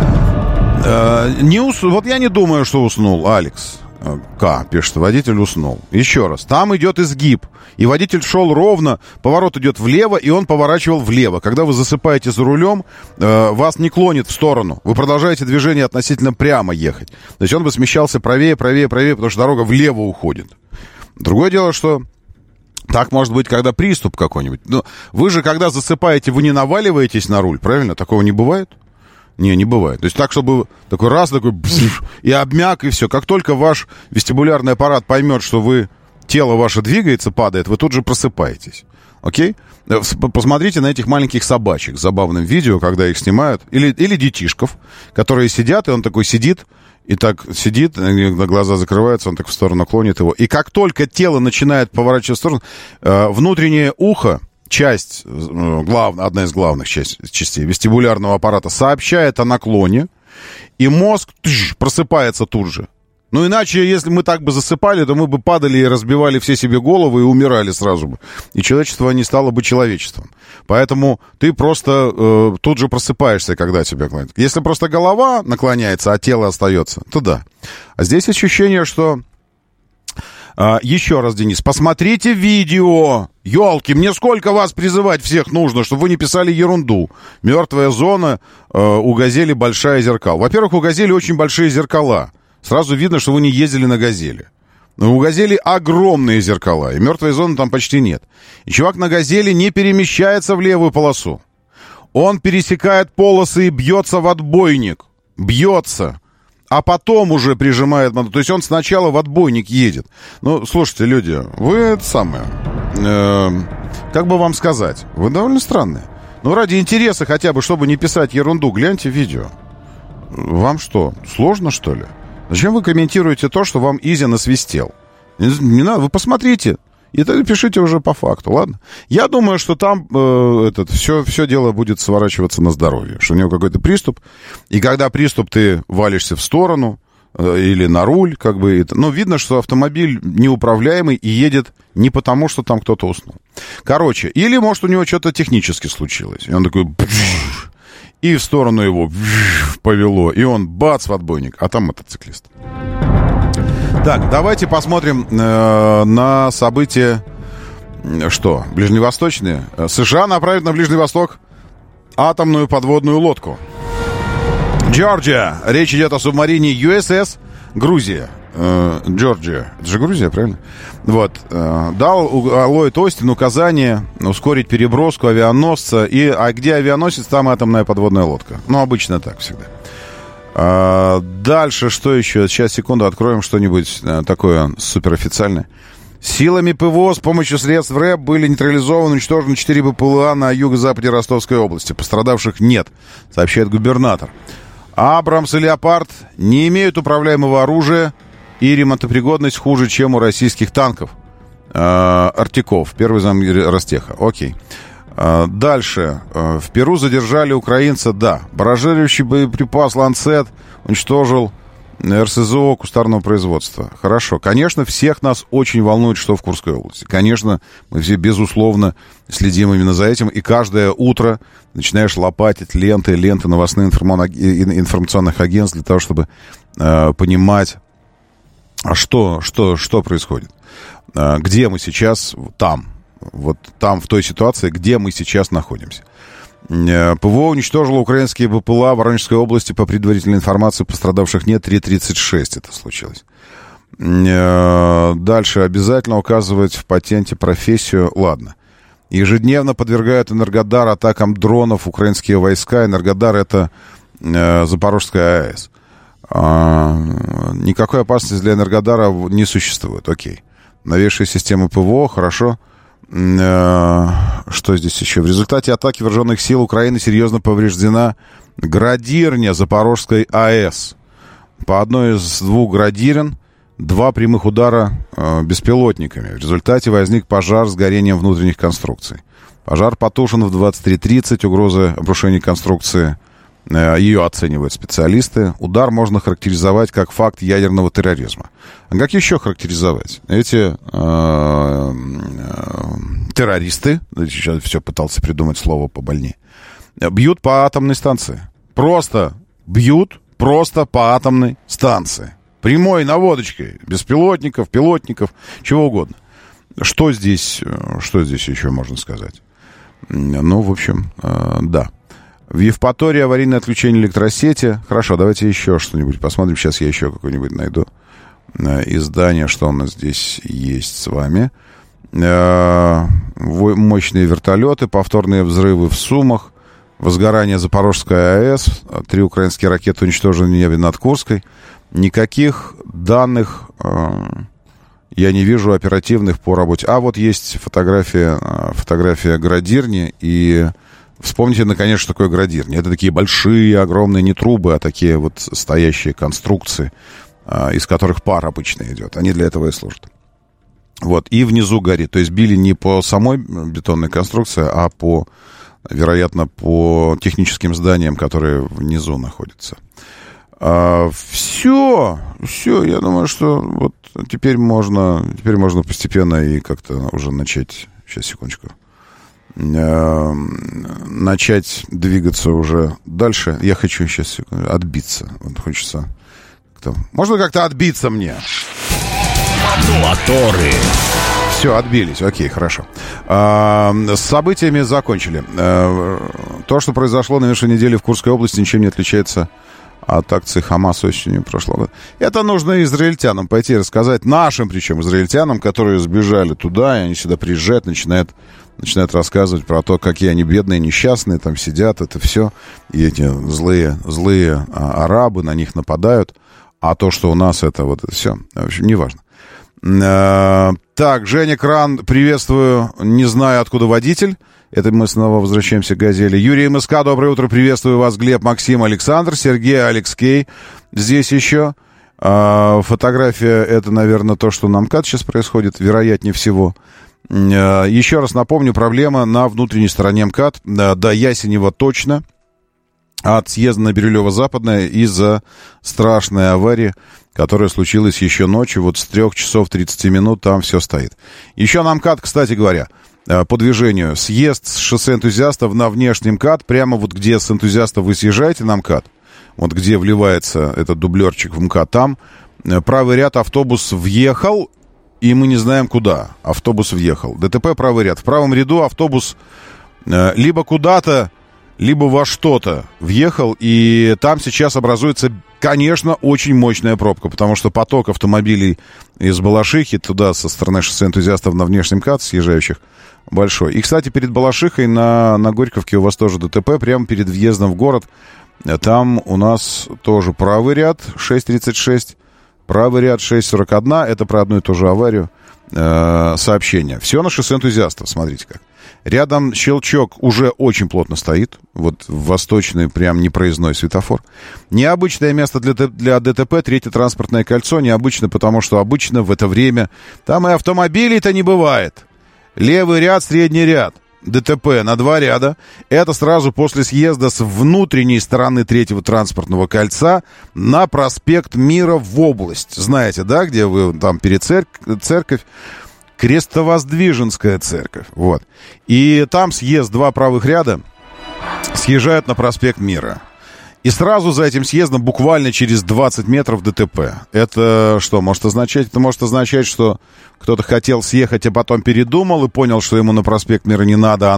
Вот я не думаю, что уснул, Алекс. К, пишет, водитель уснул. Еще раз, там идет изгиб, и водитель шел ровно, поворот идет влево, и он поворачивал влево. Когда вы засыпаете за рулем, вас не клонит в сторону. Вы продолжаете движение относительно прямо ехать. То есть он бы смещался правее, потому что дорога влево уходит. Другое дело, что так может быть, когда приступ какой-нибудь. Но вы же, когда засыпаете, вы не наваливаетесь на руль, правильно? Такого не бывает? Не бывает. То есть так, чтобы такой раз, такой и обмяк, и все. Как только ваш вестибулярный аппарат поймет, что тело ваше двигается, падает, вы тут же просыпаетесь. Окей? Посмотрите на этих маленьких собачек с забавным видео, когда их снимают. Или детишков, которые сидят, и он такой сидит, и так сидит, глаза закрываются, он так в сторону клонит его. И как только тело начинает поворачивать в сторону, внутреннее ухо, одна из главных частей вестибулярного аппарата сообщает о наклоне, и мозг просыпается тут же. Иначе, если мы так бы засыпали, то мы бы падали и разбивали все себе головы и умирали сразу бы. И человечество не стало бы человечеством. Поэтому ты просто тут же просыпаешься, когда тебя клонят. Если просто голова наклоняется, а тело остается, то да. А здесь ощущение, что... Еще раз, Денис, посмотрите видео. Ёлки, мне сколько вас призывать всех нужно, чтобы вы не писали ерунду. Мертвая зона, у «Газели» большая зеркал. Во-первых, у «Газели» очень большие зеркала. Сразу видно, что вы не ездили на «Газели». Но у «Газели» огромные зеркала, и мертвой зоны там почти нет. И чувак на «Газели» не перемещается в левую полосу. Он пересекает полосы и бьется в отбойник. Бьется. А потом уже прижимает... То есть он сначала в отбойник едет. Слушайте, люди, вы это самое... как бы вам сказать? Вы довольно странные. Ради интереса хотя бы, чтобы не писать ерунду, гляньте видео. Вам что, сложно, что ли? Зачем вы комментируете то, что вам Изя насвистел? Не надо, вы посмотрите. И тогда пишите уже по факту, ладно? Я думаю, что там все дело будет сворачиваться на здоровье. Что у него какой-то приступ. И когда приступ, ты валишься в сторону или на руль, как бы. Видно, что автомобиль неуправляемый и едет не потому, что там кто-то уснул. Короче, или, может, у него что-то технически случилось. И он такой... И в сторону его повело. И он бац в отбойник. А там мотоциклист. Так, давайте посмотрим на события, ближневосточные. США направят на Ближний Восток атомную подводную лодку. Джорджия. Речь идет о субмарине USS Грузия. Джорджия. Это же Грузия, правильно? Дал Ллойд Остин указание ускорить переброску авианосца. А где авианосец, там атомная подводная лодка. Обычно так всегда. Дальше, что еще? Сейчас, секунду, откроем что-нибудь такое суперофициальное. Силами ПВО с помощью средств РЭБ были нейтрализованы, уничтожены 4 БПЛА на юго-западе Ростовской области. Пострадавших нет, сообщает губернатор. Абрамс и Леопард не имеют управляемого оружия, и ремонтопригодность хуже, чем у российских танков. Артиков, первый зам Ростеха. Окей. Дальше. В Перу задержали украинца, баражирующий боеприпас «Ланцет» уничтожил РСЗО кустарного производства. Хорошо. Конечно, всех нас очень волнует, что в Курской области. Конечно, мы все, безусловно, следим именно за этим. И каждое утро начинаешь лопатить ленты новостных информационных агентств для того, чтобы понимать, что происходит. Где мы сейчас? Там. Вот там, в той ситуации, где мы сейчас находимся. ПВО уничтожило украинские БПЛА в Воронежской области. По предварительной информации, пострадавших нет. 3:36 это случилось. Дальше обязательно указывать в патенте профессию. Ладно. Ежедневно подвергают Энергодар атакам дронов украинские войска. Энергодар — это Запорожская АЭС. Никакой опасности для Энергодара не существует. Окей. Новейшие системы ПВО, хорошо. Что здесь еще? В результате атаки вооруженных сил Украины серьезно повреждена градирня Запорожской АЭС. По одной из двух градирен 2 прямых удара беспилотниками. В результате возник пожар с горением внутренних конструкций. Пожар потушен в 23:30. Угроза обрушения конструкции, ее оценивают специалисты. Удар можно характеризовать как факт ядерного терроризма. А как еще характеризовать? Эти террористы, сейчас все пытался придумать слово побольнее, бьют по атомной станции. Просто бьют по атомной станции. Прямой наводочкой. Беспилотников, пилотников, чего угодно. Что здесь еще можно сказать? Ну, в общем, да. В Евпатории аварийное отключение электросети. Хорошо, давайте еще что-нибудь посмотрим. Сейчас я еще какое-нибудь найду издание, что у нас здесь есть с вами. Мощные вертолеты, повторные взрывы в Сумах, возгорание Запорожской АЭС, 3 украинские ракеты уничтожены в небе над Курской. Никаких данных я не вижу оперативных по работе. А вот есть фотография градирни. И вспомните, наконец, что такое градирни. Это такие большие, огромные, не трубы, а такие вот стоящие конструкции, из которых пар обычно идет. Они для этого и служат. Вот, и внизу горит. То есть били не по самой бетонной конструкции, а вероятно, по техническим зданиям, которые внизу находятся. Все, я думаю, что вот теперь можно постепенно и как-то уже начать, сейчас, секундочку, начать двигаться уже дальше. Я хочу сейчас отбиться. Вот хочется можно как-то отбиться мне? Моторы. Все, отбились. Окей, хорошо. С событиями закончили. То, что произошло на вершине недели в Курской области, ничем не отличается от акции ХАМАС осенью прошлого года. Это нужно израильтянам пойти рассказать, нашим причем израильтянам, которые сбежали туда, и они сюда приезжают, начинают рассказывать про то, какие они бедные, несчастные, там сидят, это все. И эти злые арабы на них нападают. А то, что у нас это вот это все, в общем, неважно. Так, Женя Кран, приветствую. Не знаю, откуда водитель. Это мы снова возвращаемся к «Газели». Юрий МСК, доброе утро, приветствую вас. Глеб, Максим, Александр, Сергей, Алекс Кей. Здесь еще. Фотография, это, наверное, то, что на МКАД сейчас происходит, вероятнее всего. Еще раз напомню, проблема на внутренней стороне МКАД. До Ясенева точно. От съезда на Бирюлево-Западное из-за страшной аварии, которая случилась еще ночью. Вот с 3 часов 30 минут там все стоит. Еще на МКАД, кстати говоря, по движению. Съезд с шоссе Энтузиастов на внешний МКАД, прямо вот где с Энтузиастов вы съезжаете на МКАД, вот где вливается этот дублерчик в МКАД, там правый ряд, автобус въехал, и мы не знаем куда. Автобус въехал. ДТП правый ряд. В правом ряду автобус либо куда-то, либо во что-то въехал, и там сейчас образуется, конечно, очень мощная пробка, потому что поток автомобилей из Балашихи туда, со стороны шоссе Энтузиастов на внешний МКАД съезжающих, большой. И, кстати, перед Балашихой на Горьковке у вас тоже ДТП, прямо перед въездом в город. Там у нас тоже правый ряд 6.36, правый ряд 6.41, это про одну и ту же аварию сообщение. Все на шоссе Энтузиастов, смотрите как. Рядом щелчок уже очень плотно стоит. Вот восточный прям непроездной светофор. Необычное место для ДТП, третье транспортное кольцо. Необычно, потому что обычно в это время там и автомобилей-то не бывает. Левый ряд, средний ряд. ДТП на 2 ряда. Это сразу после съезда с внутренней стороны третьего транспортного кольца на проспект Мира в область. Знаете, да, где вы там перед церковь? Крестовоздвиженская церковь. Вот. И там съезд 2 правых ряда съезжают на проспект Мира. И сразу за этим съездом буквально через 20 метров ДТП. Это что может означать? Это может означать, что кто-то хотел съехать, а потом передумал и понял, что ему на проспект Мира не надо, а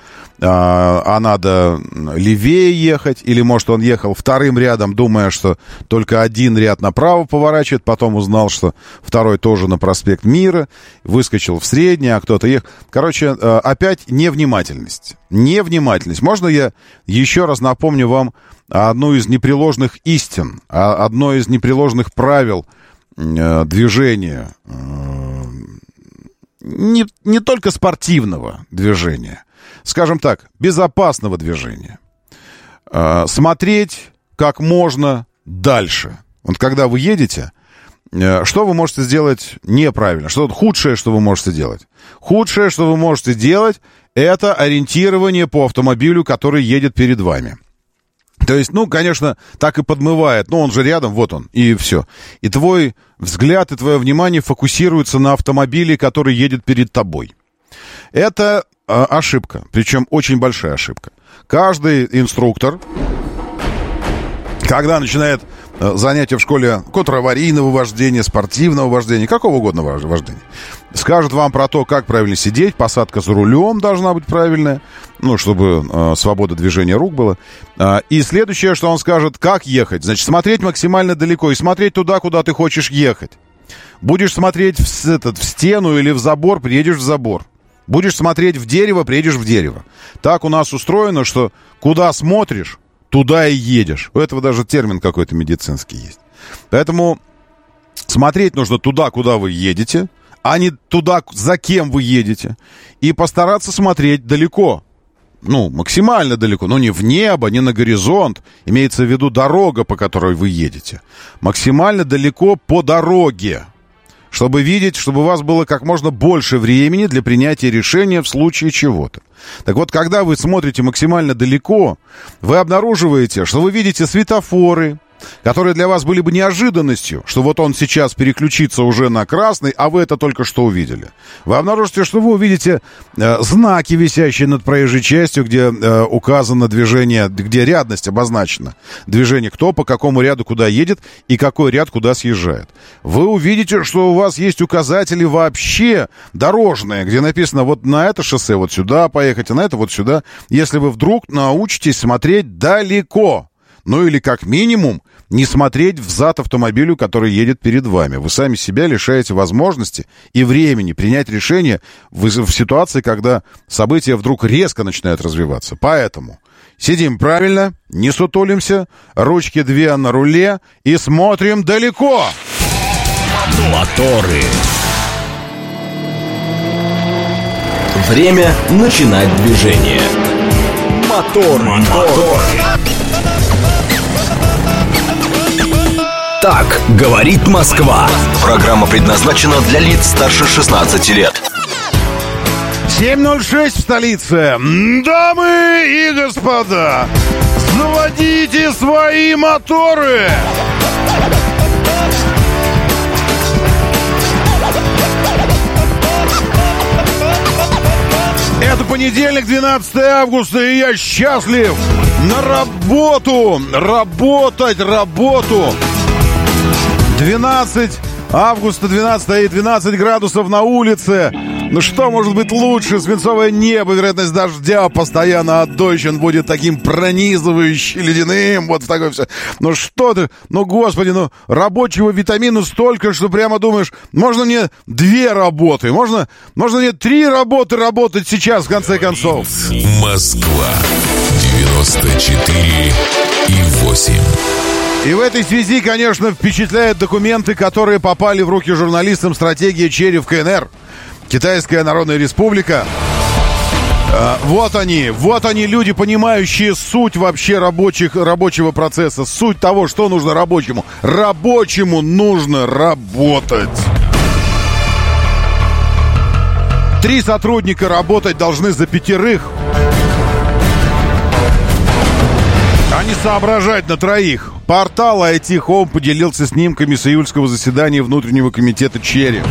надо левее ехать. Или, может, он ехал вторым рядом, думая, что только один ряд направо поворачивает, потом узнал, что второй тоже на проспект Мира, выскочил в средний, а кто-то ехал. Короче, опять невнимательность. Невнимательность. Можно я еще раз напомню вам одну из непреложных истин, одно из непреложных правил движения, не только спортивного движения, скажем так, безопасного движения. Смотреть как можно дальше. Вот когда вы едете, что вы можете сделать неправильно? Что худшее, что вы можете делать? Худшее, что вы можете делать, это ориентирование по автомобилю, который едет перед вами. То есть, конечно, так и подмывает. Он же рядом, вот он, и все. И твой взгляд, и твое внимание фокусируются на автомобиле, который едет перед тобой. Это ошибка, причем очень большая ошибка. Каждый инструктор, когда начинает занятия в школе контраварийного вождения, спортивного вождения, какого угодно вождения, скажет вам про то, как правильно сидеть, посадка за рулем должна быть правильная, чтобы свобода движения рук была. И следующее, что он скажет, как ехать. Значит, смотреть максимально далеко и смотреть туда, куда ты хочешь ехать. Будешь смотреть в стену или в забор, приедешь в забор. Будешь смотреть в дерево, приедешь в дерево. Так у нас устроено, что куда смотришь, туда и едешь. У этого даже термин какой-то медицинский есть. Поэтому смотреть нужно туда, куда вы едете, а не туда, за кем вы едете. И постараться смотреть далеко. Максимально далеко. Не в небо, не на горизонт. Имеется в виду дорога, по которой вы едете. Максимально далеко по дороге. Чтобы видеть, чтобы у вас было как можно больше времени для принятия решения в случае чего-то. Так вот, когда вы смотрите максимально далеко, вы обнаруживаете, что вы видите светофоры, которые для вас были бы неожиданностью, что вот он сейчас переключится уже на красный, а вы это только что увидели. Вы обнаружите, что вы увидите знаки, висящие над проезжей частью, где указано движение, где рядность обозначена. Движение кто, по какому ряду куда едет и какой ряд куда съезжает. Вы увидите, что у вас есть указатели вообще дорожные, где написано вот на это шоссе вот сюда поехать, а на это вот сюда. Если вы вдруг научитесь смотреть далеко, или как минимум не смотреть взад автомобилю, который едет перед вами. Вы сами себя лишаете возможности и времени принять решение в ситуации, когда события вдруг резко начинают развиваться. Поэтому сидим правильно, не сутулимся, ручки две на руле и смотрим далеко. Моторы. Время начинать движение. Мотор. Так говорит Москва. Программа предназначена для лиц старше 16 лет. 7:06 в столице. Дамы и господа, заводите свои моторы. Это понедельник, 12 августа, и я счастлив на работу, работу. 12 августа, 12 градусов на улице. Что может быть лучше? Свинцовое небо, вероятность дождя постоянно, а дождь он будет таким пронизывающим, ледяным, вот такое все. Что ты, господи, рабочего витамина столько, что прямо думаешь, можно мне 2 работы, можно мне 3 работы работать сейчас, в конце концов. Москва 94,8. И в этой связи, конечно, впечатляют документы, которые попали в руки журналистам стратегии Черри в КНР. Китайская Народная Республика. Вот они, люди, понимающие суть вообще рабочего процесса, суть того, что нужно рабочему. Рабочему нужно работать. 3 сотрудника работать должны за 5, а не соображать на 3. Портал IT Home поделился снимками с июльского заседания внутреннего комитета Черри.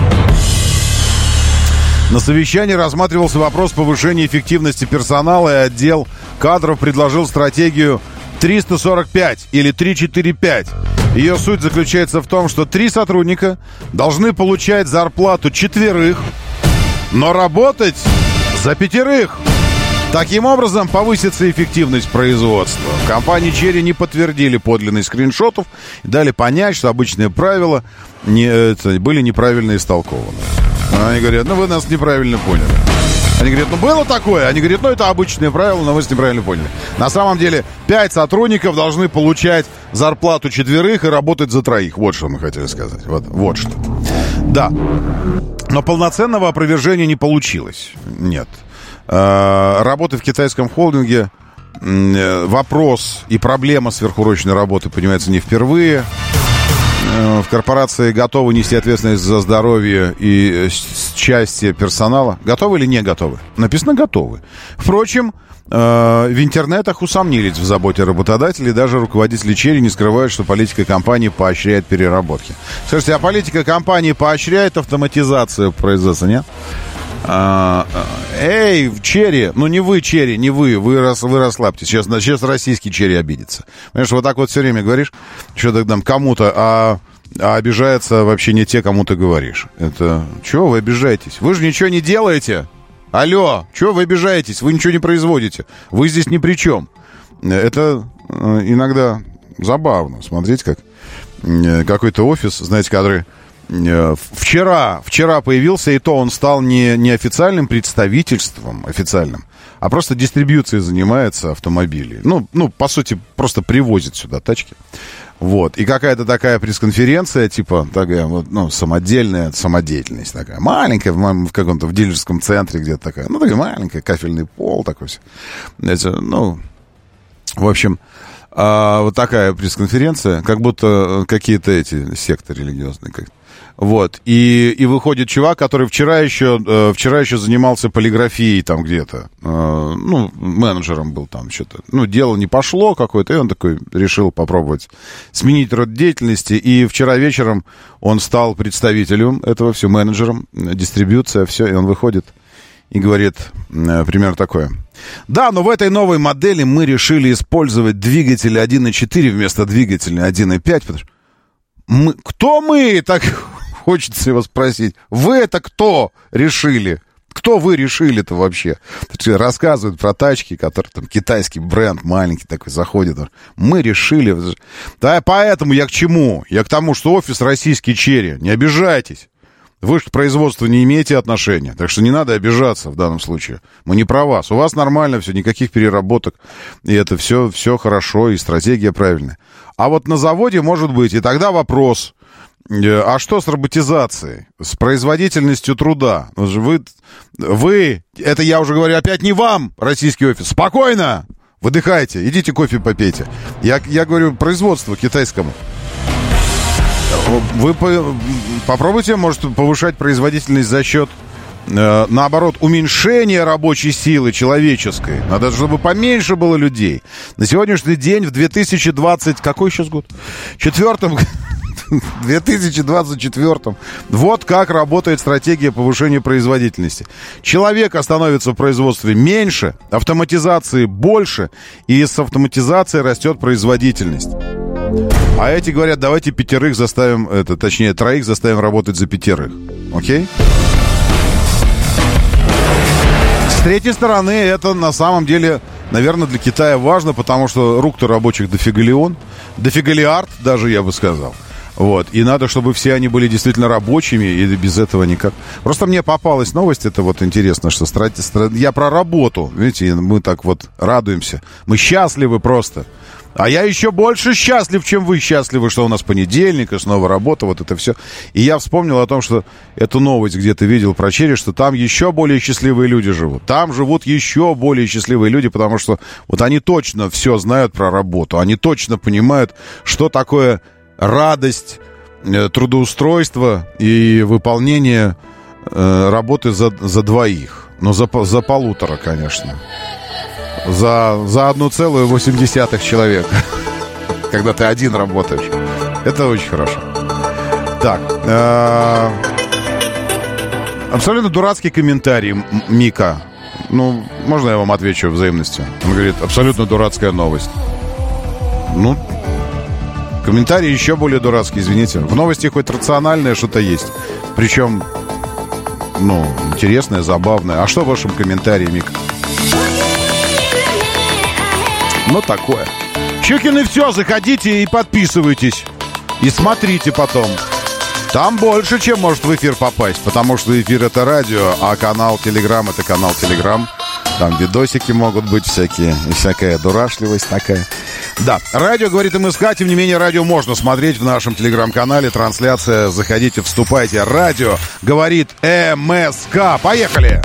На совещании рассматривался вопрос повышения эффективности персонала, и отдел кадров предложил стратегию 345 или 345. Ее суть заключается в том, что 3 сотрудника должны получать зарплату 4, но работать за 5. Таким образом, повысится эффективность производства. В компании Черри не подтвердили подлинность скриншотов и дали понять, что обычные правила были неправильно истолкованы. Они говорят, вы нас неправильно поняли. Они говорят, было такое. Они говорят, это обычные правила, но вы нас неправильно поняли. На самом деле, 5 сотрудников должны получать зарплату 4 и работать за 3. Вот что мы хотели сказать. Вот что. Да. Но полноценного опровержения не получилось. Нет. Работы в китайском холдинге, вопрос и проблема сверхурочной работы поднимается не впервые. В корпорации готовы нести ответственность за здоровье и счастье персонала. Готовы или не готовы? Написано «готовы». Впрочем, в интернетах усомнились в заботе работодателей. Даже руководители Черри не скрывают, что политика компании поощряет переработки. Слушайте, а политика компании поощряет автоматизацию производства, нет? Эй, Черри, не вы, Черри, не вы расслабьтесь. Сейчас российский Черри обидится. Понимаешь, вот так вот все время говоришь, что-то там кому-то, а обижаются вообще не те, кому ты говоришь. Это, чего вы обижаетесь? Вы же ничего не делаете. Алло, чего вы обижаетесь? Вы ничего не производите. Вы здесь ни при чем. Это иногда забавно смотреть, как какой-то офис, знаете, который... Вчера появился, и то он стал не официальным представительством официальным, а просто дистрибьюцией занимается автомобилей. По сути, просто привозит сюда тачки. Вот. И какая-то такая пресс-конференция, типа, такая самодельная самодеятельность такая. Маленькая, в каком-то в дилерском центре где-то такая. Такая маленькая, кафельный пол такой все. В общем... вот такая пресс-конференция, как будто какие-то эти секты религиозные. Вот. И выходит чувак, который вчера еще занимался полиграфией там где-то. Менеджером был там что-то. Дело не пошло какое-то, и он такой решил попробовать сменить род деятельности. И вчера вечером он стал представителем этого всего, менеджером, дистрибьюция, все. И он выходит и говорит примерно такое. Да, но в этой новой модели мы решили использовать двигатель 1.4 вместо двигателя 1.5. Потому что кто мы? Так хочется его спросить. Вы это кто решили? Кто вы решили-то вообще? Рассказывают про тачки, которые там китайский бренд маленький такой заходит. Мы решили. Да, поэтому я к чему? Я к тому, что офис российский Черри. Не обижайтесь. Вы же к производству не имеете отношения, так что не надо обижаться в данном случае. Мы не про вас. У вас нормально все, никаких переработок, и это все хорошо, и стратегия правильная. А вот на заводе может быть, и тогда вопрос, а что с роботизацией, с производительностью труда? Вы, это я уже говорю опять не вам, российский офис, спокойно, выдыхайте, идите кофе попейте. Я говорю производству китайскому. Вы попробуйте, может, повышать производительность за счет, наоборот, уменьшения рабочей силы человеческой. Надо, чтобы поменьше было людей. На сегодняшний день, в 2020... Какой сейчас год? 2024. Вот как работает стратегия повышения производительности. Человека становится в производстве меньше, автоматизации больше, и с автоматизацией растет производительность. А эти говорят, давайте 5 заставим, точнее 3 заставим работать за 5. Окей? С третьей стороны, это на самом деле, наверное, для Китая важно, потому что рук-то рабочих дофигалиард даже, я бы сказал. Вот. И надо, чтобы все они были действительно рабочими, и без этого никак. Просто мне попалась новость, это вот интересно, что я про работу, видите, мы так вот радуемся. Мы счастливы просто. А я еще больше счастлив, чем вы счастливы, что у нас понедельник, и снова работа, вот это все. И я вспомнил о том, что эту новость где-то видел про Черри, что там еще более счастливые люди живут. Там живут еще более счастливые люди, потому что вот они точно все знают про работу. Они точно понимают, что такое радость трудоустройства и выполнение работы за 2. Но за 1,5, конечно. За 1,8 человека. Когда ты один работаешь. Это очень хорошо. Так. Абсолютно дурацкий комментарий Мика. Можно я вам отвечу взаимностью? Он говорит, абсолютно дурацкая новость. Ну, комментарии еще более дурацкие, извините. В новости хоть рациональное что-то есть. Причем, ну, интересное, забавное. А что в вашем комментарии, Мик? Ну, такое. Щукин, и все, заходите и подписывайтесь. И смотрите потом. Там больше, чем может в эфир попасть. Потому что эфир — это радио, а канал Телеграм — это канал Телеграм. Там видосики могут быть всякие. И всякая дурашливость такая. Да, радио говорит МСК. Тем не менее, радио можно смотреть в нашем Телеграм-канале. Трансляция. Заходите, вступайте. Радио говорит МСК. Поехали!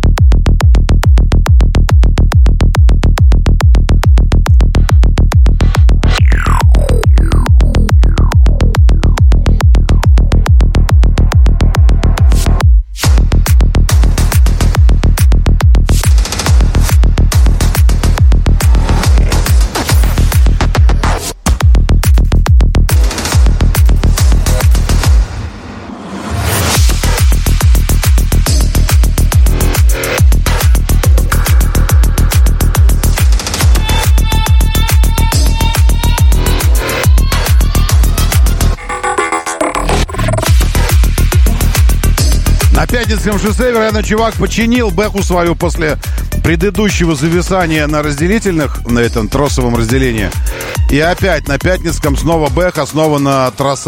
На Пятницком шоссе, вероятно, чувак починил бэху свою после предыдущего зависания на разделительных, на этом тросовом разделении. И опять на Пятницком снова бэха, снова на трасс...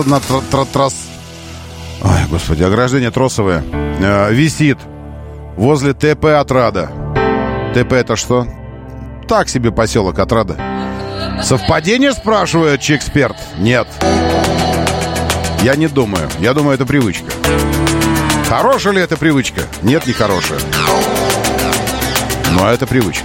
Ой, господи, ограждение тросовое. Висит возле ТП Отрада. ТП это что? Так себе поселок Отрада. Совпадение, спрашивает Чексперт? Нет. Я не думаю. Я думаю, это привычка. Хорошая ли это привычка? Нет, не хорошая. Но это привычка.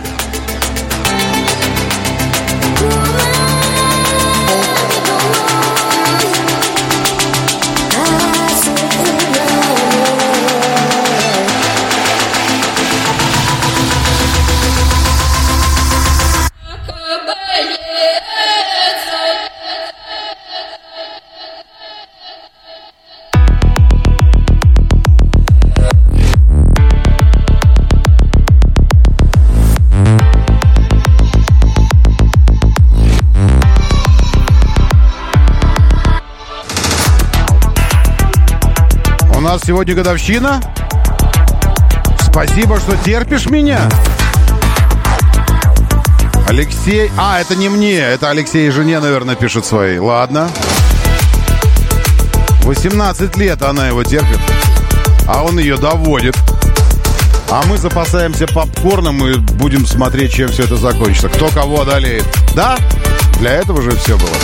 У нас сегодня годовщина. Спасибо, что терпишь меня. Алексей... А, это не мне. Это Алексей жене, наверное, пишет своей. Ладно. 18 лет она его терпит. А он ее доводит. А мы запасаемся попкорном и будем смотреть, чем все это закончится. Кто кого одолеет. Да? Для этого же все было.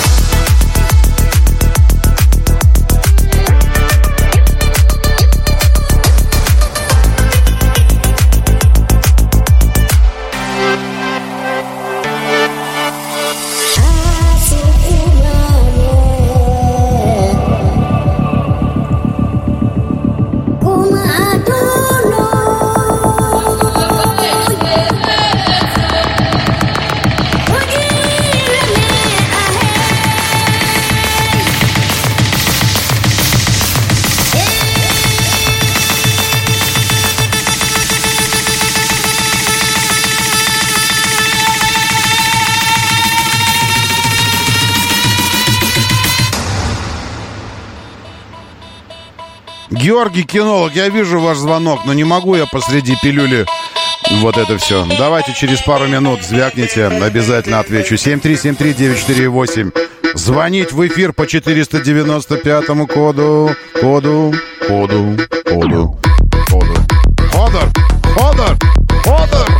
Георгий, кинолог, я вижу ваш звонок, но не могу я посреди пилюли вот это все. Давайте через пару минут звякните, обязательно отвечу. 7373948. Звонить в эфир по 495-му коду. Ходор!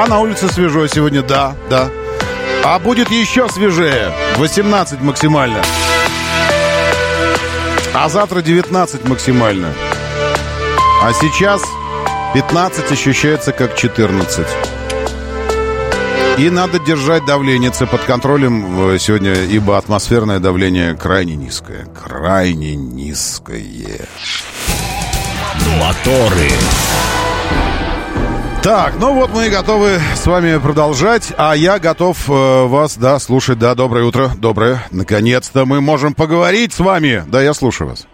на улице свежо сегодня, да. А будет еще свежее. 18 максимально. А завтра 19 максимально. А сейчас 15 ощущается как 14. И надо держать давление под контролем сегодня, ибо атмосферное давление крайне низкое. Крайне низкое. Моторы. Так, ну вот мы и готовы с вами продолжать. А я готов вас, слушать. Доброе утро. Доброе. Наконец-то мы можем поговорить с вами. Да, я слушаю вас.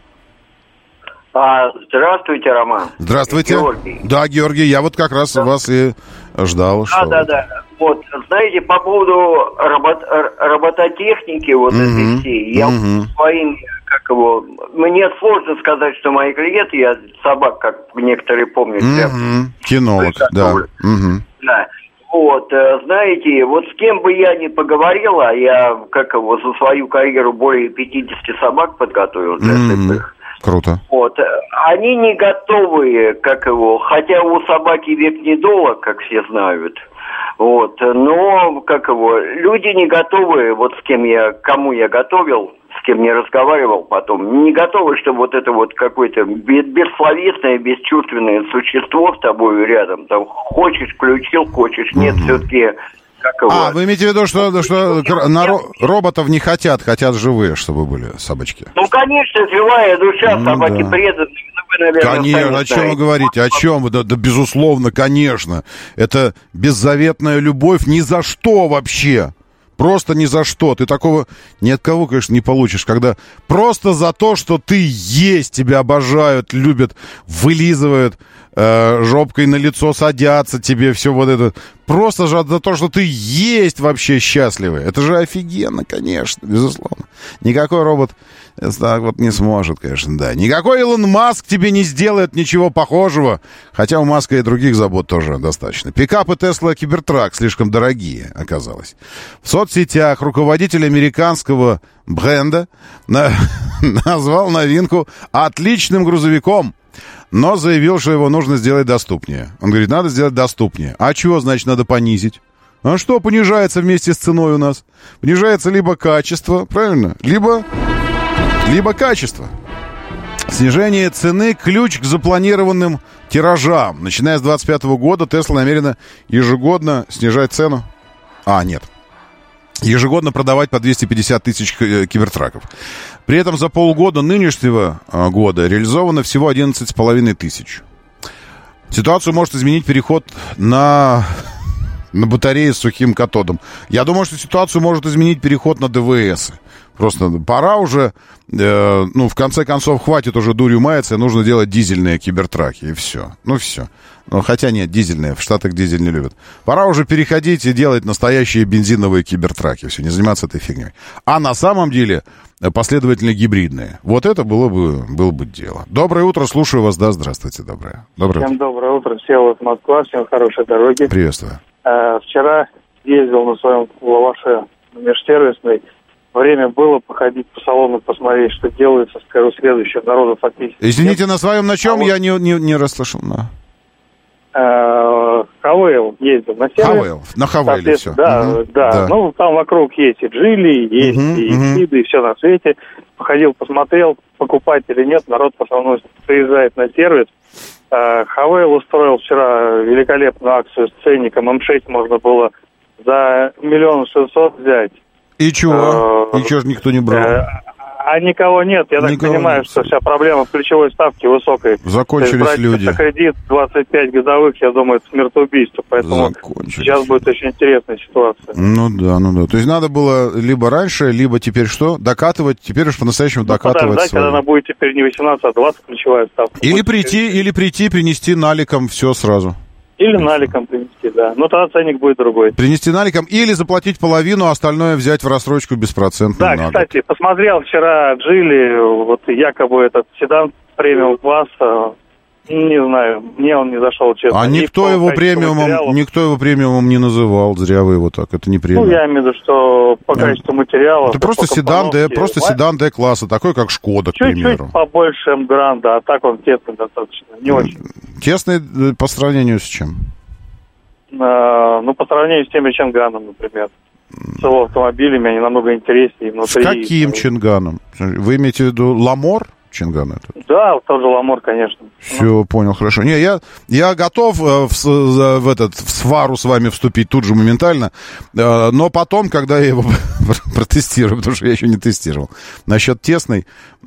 Здравствуйте, Роман. Здравствуйте. Георгий. Да, Георгий, я вот как раз вас и ждал. Да. Вот, знаете, по поводу робототехники вот этой всей, я своим, мне сложно сказать, что мои клиенты, я собак, как некоторые помнят, кинолог, да. Да. Вот, знаете, вот с кем бы я ни поговорил, а я, за свою карьеру более 50 собак подготовил для слепых. Круто. Вот, они не готовы, хотя у собаки век недолг, как все знают. Вот, но, люди не готовы, вот кому я готовил, с кем не разговаривал потом, не готовы, чтобы вот это вот какое-то бессловесное, бесчувственное существо с тобой рядом, там, хочешь включил, хочешь нет, все-таки... вы имеете в виду, что роботов не хотят живые, чтобы были собачки? Ну, конечно, живая душа, собаки преданы. Конечно, о чем вы говорите? О чем? Да, безусловно, конечно. Это беззаветная любовь ни за что вообще. Просто ни за что. Ты такого ни от кого, конечно, не получишь. Когда просто за то, что ты есть, тебя обожают, любят, вылизывают, жопкой на лицо садятся тебе, все вот это. Просто же за то, что ты есть, вообще счастливый. Это же офигенно, конечно, безусловно. Никакой робот так вот не сможет, конечно, да. Никакой Илон Маск тебе не сделает ничего похожего. Хотя у Маска и других забот тоже достаточно. Пикапы Tesla Cybertruck слишком дорогие, оказалось. В соцсетях руководитель американского бренда назвал новинку отличным грузовиком, но заявил, что его нужно сделать доступнее. Он говорит, надо сделать доступнее. А чего, значит, надо понизить? А что понижается вместе с ценой у нас? Понижается либо качество, правильно? Либо качество. Снижение цены – ключ к запланированным тиражам. Начиная с 2025 года Tesla намерена ежегодно снижать цену. Ежегодно продавать по 250 тысяч кибертраков. При этом за полгода нынешнего года реализовано всего 11,5 тысяч. Ситуацию может изменить переход на батареи с сухим катодом. Я думаю, что ситуацию может изменить переход на ДВС. Просто пора уже, в конце концов, хватит уже дурью маяться, нужно делать дизельные кибертраки, и все. Все. Хотя нет, дизельные, в Штатах дизель не любят. Пора уже переходить и делать настоящие бензиновые кибертраки, все, не заниматься этой фигней. А на самом деле последовательно гибридные. Вот это было бы дело. Доброе утро, слушаю вас, да, здравствуйте, доброе. Всем доброе утро, Всеволод, Москва, всем хорошей дороги. Приветствую. Вчера ездил на своем лаваше межсервисной. Время было походить по салону, посмотреть, что делается. Скажу следующее, народу фактически... Извините, на своем на чем? Я не расслышал. Хавейл ездил на сервис. На Хавейле все. Да. Ну, там вокруг есть и Джили, есть и Сиды, и все на свете. Походил, посмотрел, покупать или нет. Народ в основном приезжает на сервис. Хавейл устроил вчера великолепную акцию с ценником. М6 можно было за 1 600 000 взять. И чего? И чего же никто не брал? А никого нет. Я так понимаю, что вся проблема в ключевой ставке высокой. Закончились люди. Кредит 25 годовых, я думаю, это смертоубийство. Поэтому сейчас будет очень интересная ситуация. Ну да. То есть надо было либо раньше, либо теперь что? Докатывать. Теперь уж по-настоящему докатывать. Подождать, когда она будет теперь не 18, а 20 ключевая ставка. Или прийти, принести наликом все сразу. Или наликом принести, да. Но тогда ценник будет другой. Принести наликом или заплатить половину, а остальное взять в рассрочку беспроцентно. Да, кстати, посмотрел вчера Джили, вот якобы этот седан премиум класса. Не знаю, мне он не зашел, честно. А никто его премиумом не называл, зря вы его так, это не премиум. Ну, я имею в виду, что по качеству материала... Это просто седан D-класса, такой, как Шкода, к примеру. Чуть-чуть побольше М-Гранда, а так он тесный достаточно, не очень. Тесный по сравнению с чем? по сравнению с теми Чанганом, например. С его автомобилями они намного интереснее внутри. С каким Чанганом? Вы имеете в виду Ламор? Чинган этот? Да, тот же Ламор, конечно. Все, понял, хорошо. Не, я готов в свару с вами вступить тут же моментально, но потом, когда я его протестирую, потому что я еще не тестировал. Насчет тесной,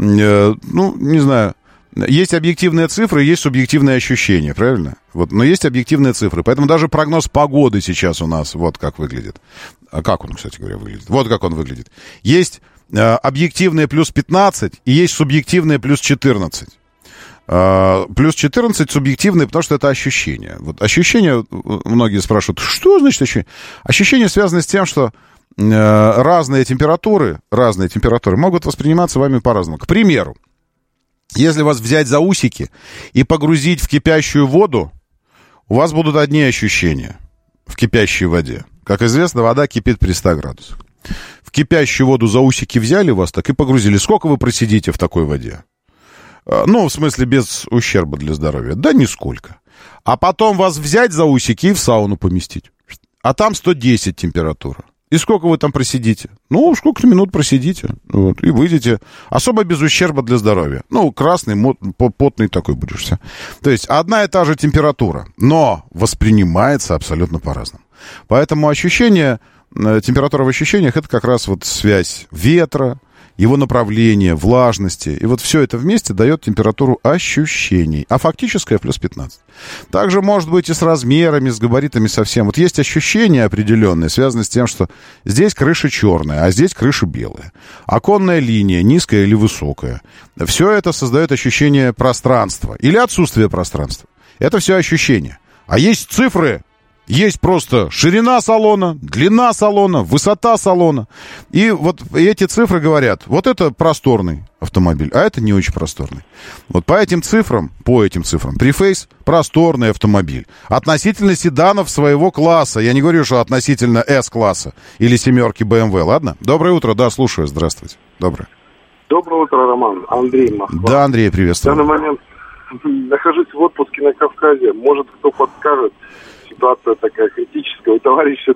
не знаю, есть объективные цифры, есть субъективные ощущения, правильно? Вот, но есть объективные цифры, поэтому даже прогноз погоды сейчас у нас вот как выглядит. А как он, кстати говоря, выглядит? Вот как он выглядит. Есть объективные плюс 15 и есть субъективные плюс 14. Плюс 14 субъективные, потому что это ощущения. Вот ощущения, многие спрашивают, что значит ощущение? Ощущения связаны с тем, что разные температуры могут восприниматься вами по-разному. К примеру, если вас взять за усики и погрузить в кипящую воду, у вас будут одни ощущения в кипящей воде. Как известно, вода кипит при 100 градусах. В кипящую воду за усики взяли вас, так и погрузили. Сколько вы просидите в такой воде? В смысле, без ущерба для здоровья. Да нисколько. А потом вас взять за усики и в сауну поместить. А там 110 температура. И сколько вы там просидите? Сколько-то минут просидите. Вот, и выйдете. Особо без ущерба для здоровья. Красный, потный такой будешь. Все. То есть, одна и та же температура. Но воспринимается абсолютно по-разному. Поэтому температура в ощущениях — это как раз вот связь ветра, его направления, влажности. И вот все это вместе дает температуру ощущений. А фактическая плюс 15. Также может быть и с размерами, с габаритами совсем. Вот есть ощущения определенные, связанные с тем, что здесь крыша черная, а здесь крыша белая. Оконная линия низкая или высокая. Все это создает ощущение пространства или отсутствие пространства. Это все ощущения. А есть цифры. Есть просто ширина салона, длина салона, высота салона. И вот эти цифры говорят, вот это просторный автомобиль, а это не очень просторный. Вот по этим цифрам, Preface просторный автомобиль. Относительно седанов своего класса. Я не говорю, что относительно S-класса или семерки BMW, ладно? Доброе утро, да, слушаю, здравствуйте. Доброе утро, Роман. Андрей, Москва. Да, Андрей, приветствую. В данный момент нахожусь в отпуске на Кавказе. Может, кто подскажет. Ситуация такая критическая. У товарища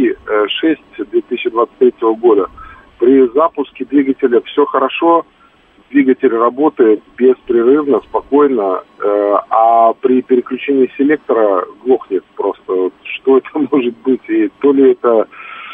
ЦРВ-6 2023 года. При запуске двигателя все хорошо, двигатель работает беспрерывно, спокойно, а при переключении селектора глохнет просто. Что это может быть? И то ли это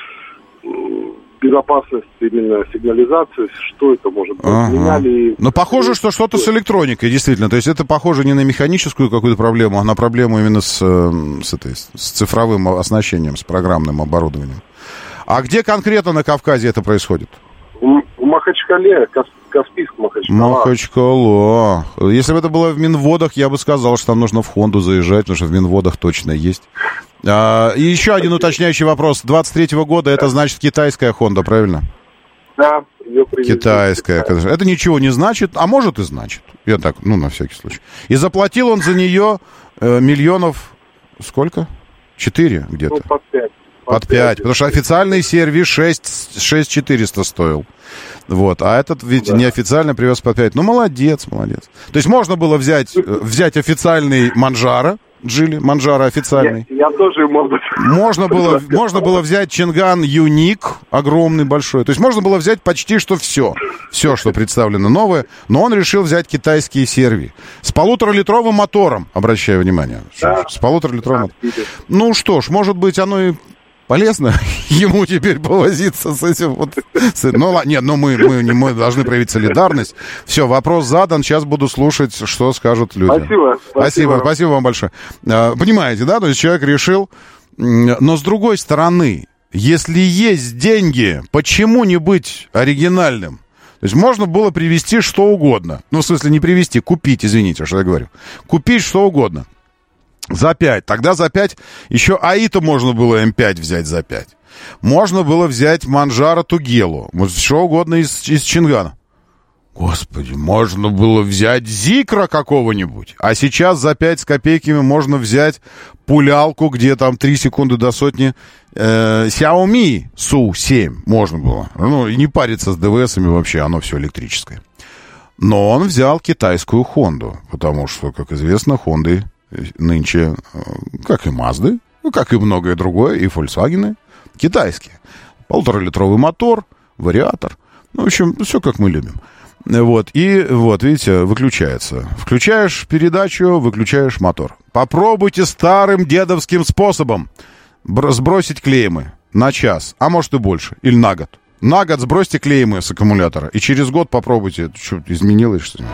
безопасность именно сигнализации, что это может быть? Меняли... похоже, что что-то с электроникой, действительно. То есть это похоже не на механическую какую-то проблему, а на проблему именно с цифровым оснащением, с программным оборудованием. А где конкретно на Кавказе это происходит? В Махачкале, Каспийск, Махачкала. Если бы это было в Минводах, я бы сказал, что там нужно в Хонду заезжать, потому что в Минводах точно есть. И еще один уточняющий вопрос. 23-го года это значит китайская Хонда, правильно? Да, ее привезли. Китайская. Это ничего не значит, а может и значит. Я так, на всякий случай. И заплатил он за нее миллионов... Сколько? 4 где-то? Под 5. Под 5, потому что официальный сервис 6400 стоил. Вот, а этот ведь неофициально привез под 5. Молодец. То есть можно было взять официальный Манжаро, Манжаро официальный. Я тоже, может быть. Можно было взять Чинган Юник, огромный, большой. То есть можно было взять почти что все, что представлено новое, но он решил взять китайские серви. С 1,5-литровым мотором, обращаю внимание. Да. С 1,5-литровым мотором. Что ж, может быть, оно и полезно ему теперь повозиться с этим вот. Мы должны проявить солидарность. Все, вопрос задан. Сейчас буду слушать, что скажут люди. Спасибо вам большое. Понимаете, да? То есть человек решил. Но с другой стороны, если есть деньги, почему не быть оригинальным? То есть можно было привезти что угодно. В смысле, не привезти, купить, извините, что я говорю. Купить что угодно. За 5. Тогда за 5 еще Аиту можно было М5 взять за 5. Можно было взять Манжаро Тугелу. Вот что угодно из Чингана. Господи, можно было взять Зикра какого-нибудь. А сейчас за 5 с копейками можно взять пулялку, где там 3 секунды до сотни. Xiaomi Su7 можно было. И не париться с ДВСами вообще, оно все электрическое. Но он взял китайскую Хонду. Потому что, как известно, Хонды нынче, как и Мазды, ну, как и многое другое, и Volkswagen китайские. 1,5-литровый мотор, вариатор. Ну, в общем, все как мы любим. Вот, и вот, видите, выключается. Включаешь передачу, выключаешь мотор. Попробуйте старым дедовским способом сбросить клеймы на час, а может и больше, или на год. На год сбросьте клеймы с аккумулятора, и через год попробуйте. Что, изменилось что-нибудь?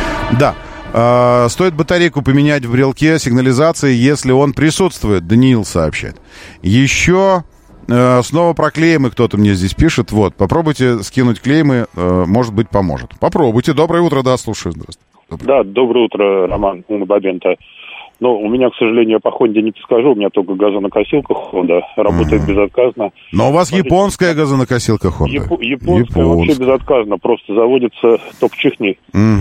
Да. Стоит батарейку поменять в брелке сигнализации, если он присутствует, Даниил сообщает. Еще снова про клеймы кто-то мне здесь пишет. Вот, попробуйте скинуть клеймы, может быть, поможет. Попробуйте. Доброе утро, да, слушаю. Здравствуйте. Да, доброе утро, Роман Бабента. Ну, у меня, к сожалению, по Хонде не подскажу, у меня только газонокосилка Хонда, работает безотказно. Но у вас японская газонокосилка Хонда? Японская вообще безотказно, просто заводится только чихни.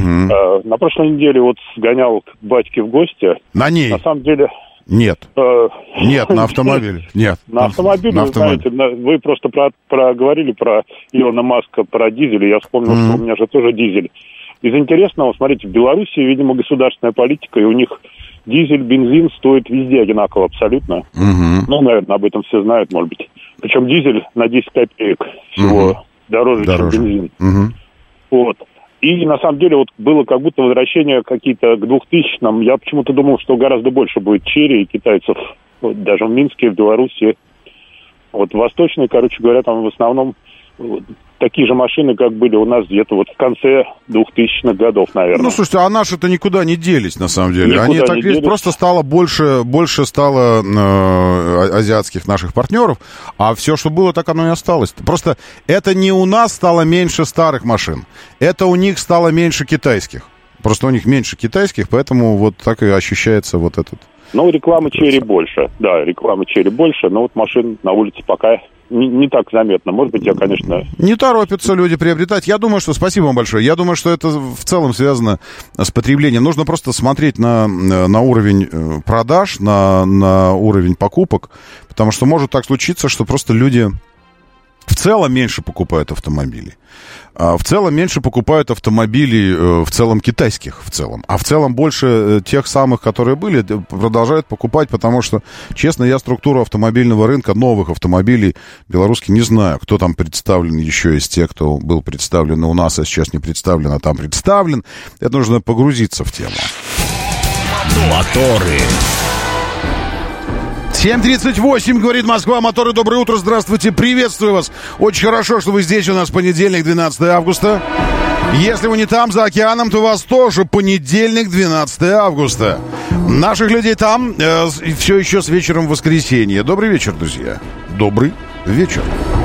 На прошлой неделе вот сгонял к батьке в гости. На ней? На самом деле... Нет. Нет, на автомобиле. Нет. На автомобиле, вы знаете, вы просто проговорили про Илона Маска, про дизель, и я вспомнил, что у меня же тоже дизель. Из интересного, смотрите, в Беларуси, видимо, государственная политика, и у них дизель, бензин стоит везде одинаково абсолютно. Ну, наверное, об этом все знают, может быть. Причем дизель на 10 копеек всего дороже, чем бензин. Вот. И, на самом деле, вот было как будто возвращение какие-то к 2000-м. Я почему-то думал, что гораздо больше будет черри и китайцев. Вот, даже в Минске, в Беларуси. Вот восточные, короче говоря, там в основном такие же машины, как были у нас где-то вот в конце 2000-х годов, наверное. Ну, слушайте, а наши-то никуда не делись, на самом деле. Они так есть, просто стало больше стало азиатских наших партнеров, а все, что было, так оно и осталось. Просто это не у нас стало меньше старых машин, это у них стало меньше китайских. Просто у них меньше китайских, поэтому вот так и ощущается вот этот... Ну, рекламы черри больше, да, рекламы черри больше, но вот машин на улице пока... Не так заметно. Может быть, я, конечно... Не торопятся люди приобретать. Я думаю, что... Спасибо вам большое. Я думаю, что это в целом связано с потреблением. Нужно просто смотреть на уровень продаж, на уровень покупок. Потому что может так случиться, что просто люди в целом меньше покупают автомобили. В целом меньше покупают автомобилей, в целом китайских, в целом. А в целом больше тех самых, которые были, продолжают покупать, потому что, честно, я структуру автомобильного рынка, новых автомобилей белорусских не знаю. Кто там представлен еще из тех, кто был представлен у нас, а сейчас не представлен, а там представлен. Это нужно погрузиться в тему. Моторы. 7:38, говорит Москва, моторы, доброе утро, здравствуйте, приветствую вас. Очень хорошо, что вы здесь, у нас понедельник, 12 августа. Если вы не там, за океаном, то у вас тоже понедельник, 12 августа. Наших людей там все еще с вечером воскресенья. Добрый вечер, друзья. Добрый вечер.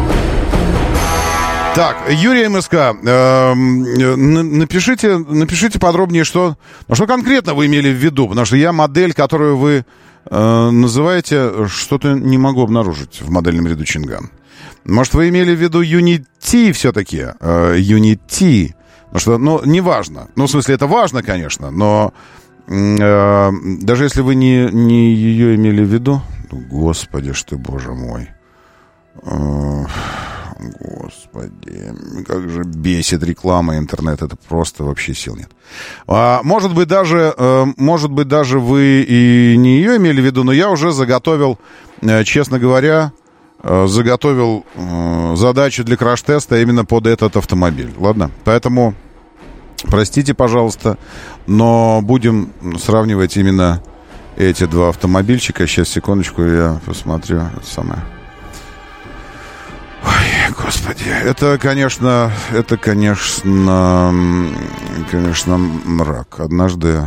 Так, Юрий МСК, напишите подробнее, что конкретно вы имели в виду, потому что я модель, которую вы называете, что-то не могу обнаружить в модельном ряду Чинган. Может, вы имели в виду Unity все-таки? Unity. Потому что, неважно. В смысле, это важно, конечно, но даже если вы не ее имели в виду... Господи, что, боже мой. Господи, как же бесит реклама интернета, это просто вообще сил нет. Может быть, даже вы и не ее имели в виду, но я уже заготовил, честно говоря, задачу для краш-теста именно под этот автомобиль. Ладно? Поэтому, простите, пожалуйста, но будем сравнивать именно эти два автомобильчика. Сейчас, секундочку, я посмотрю. Это самое... Ой, господи, это, конечно, мрак. Однажды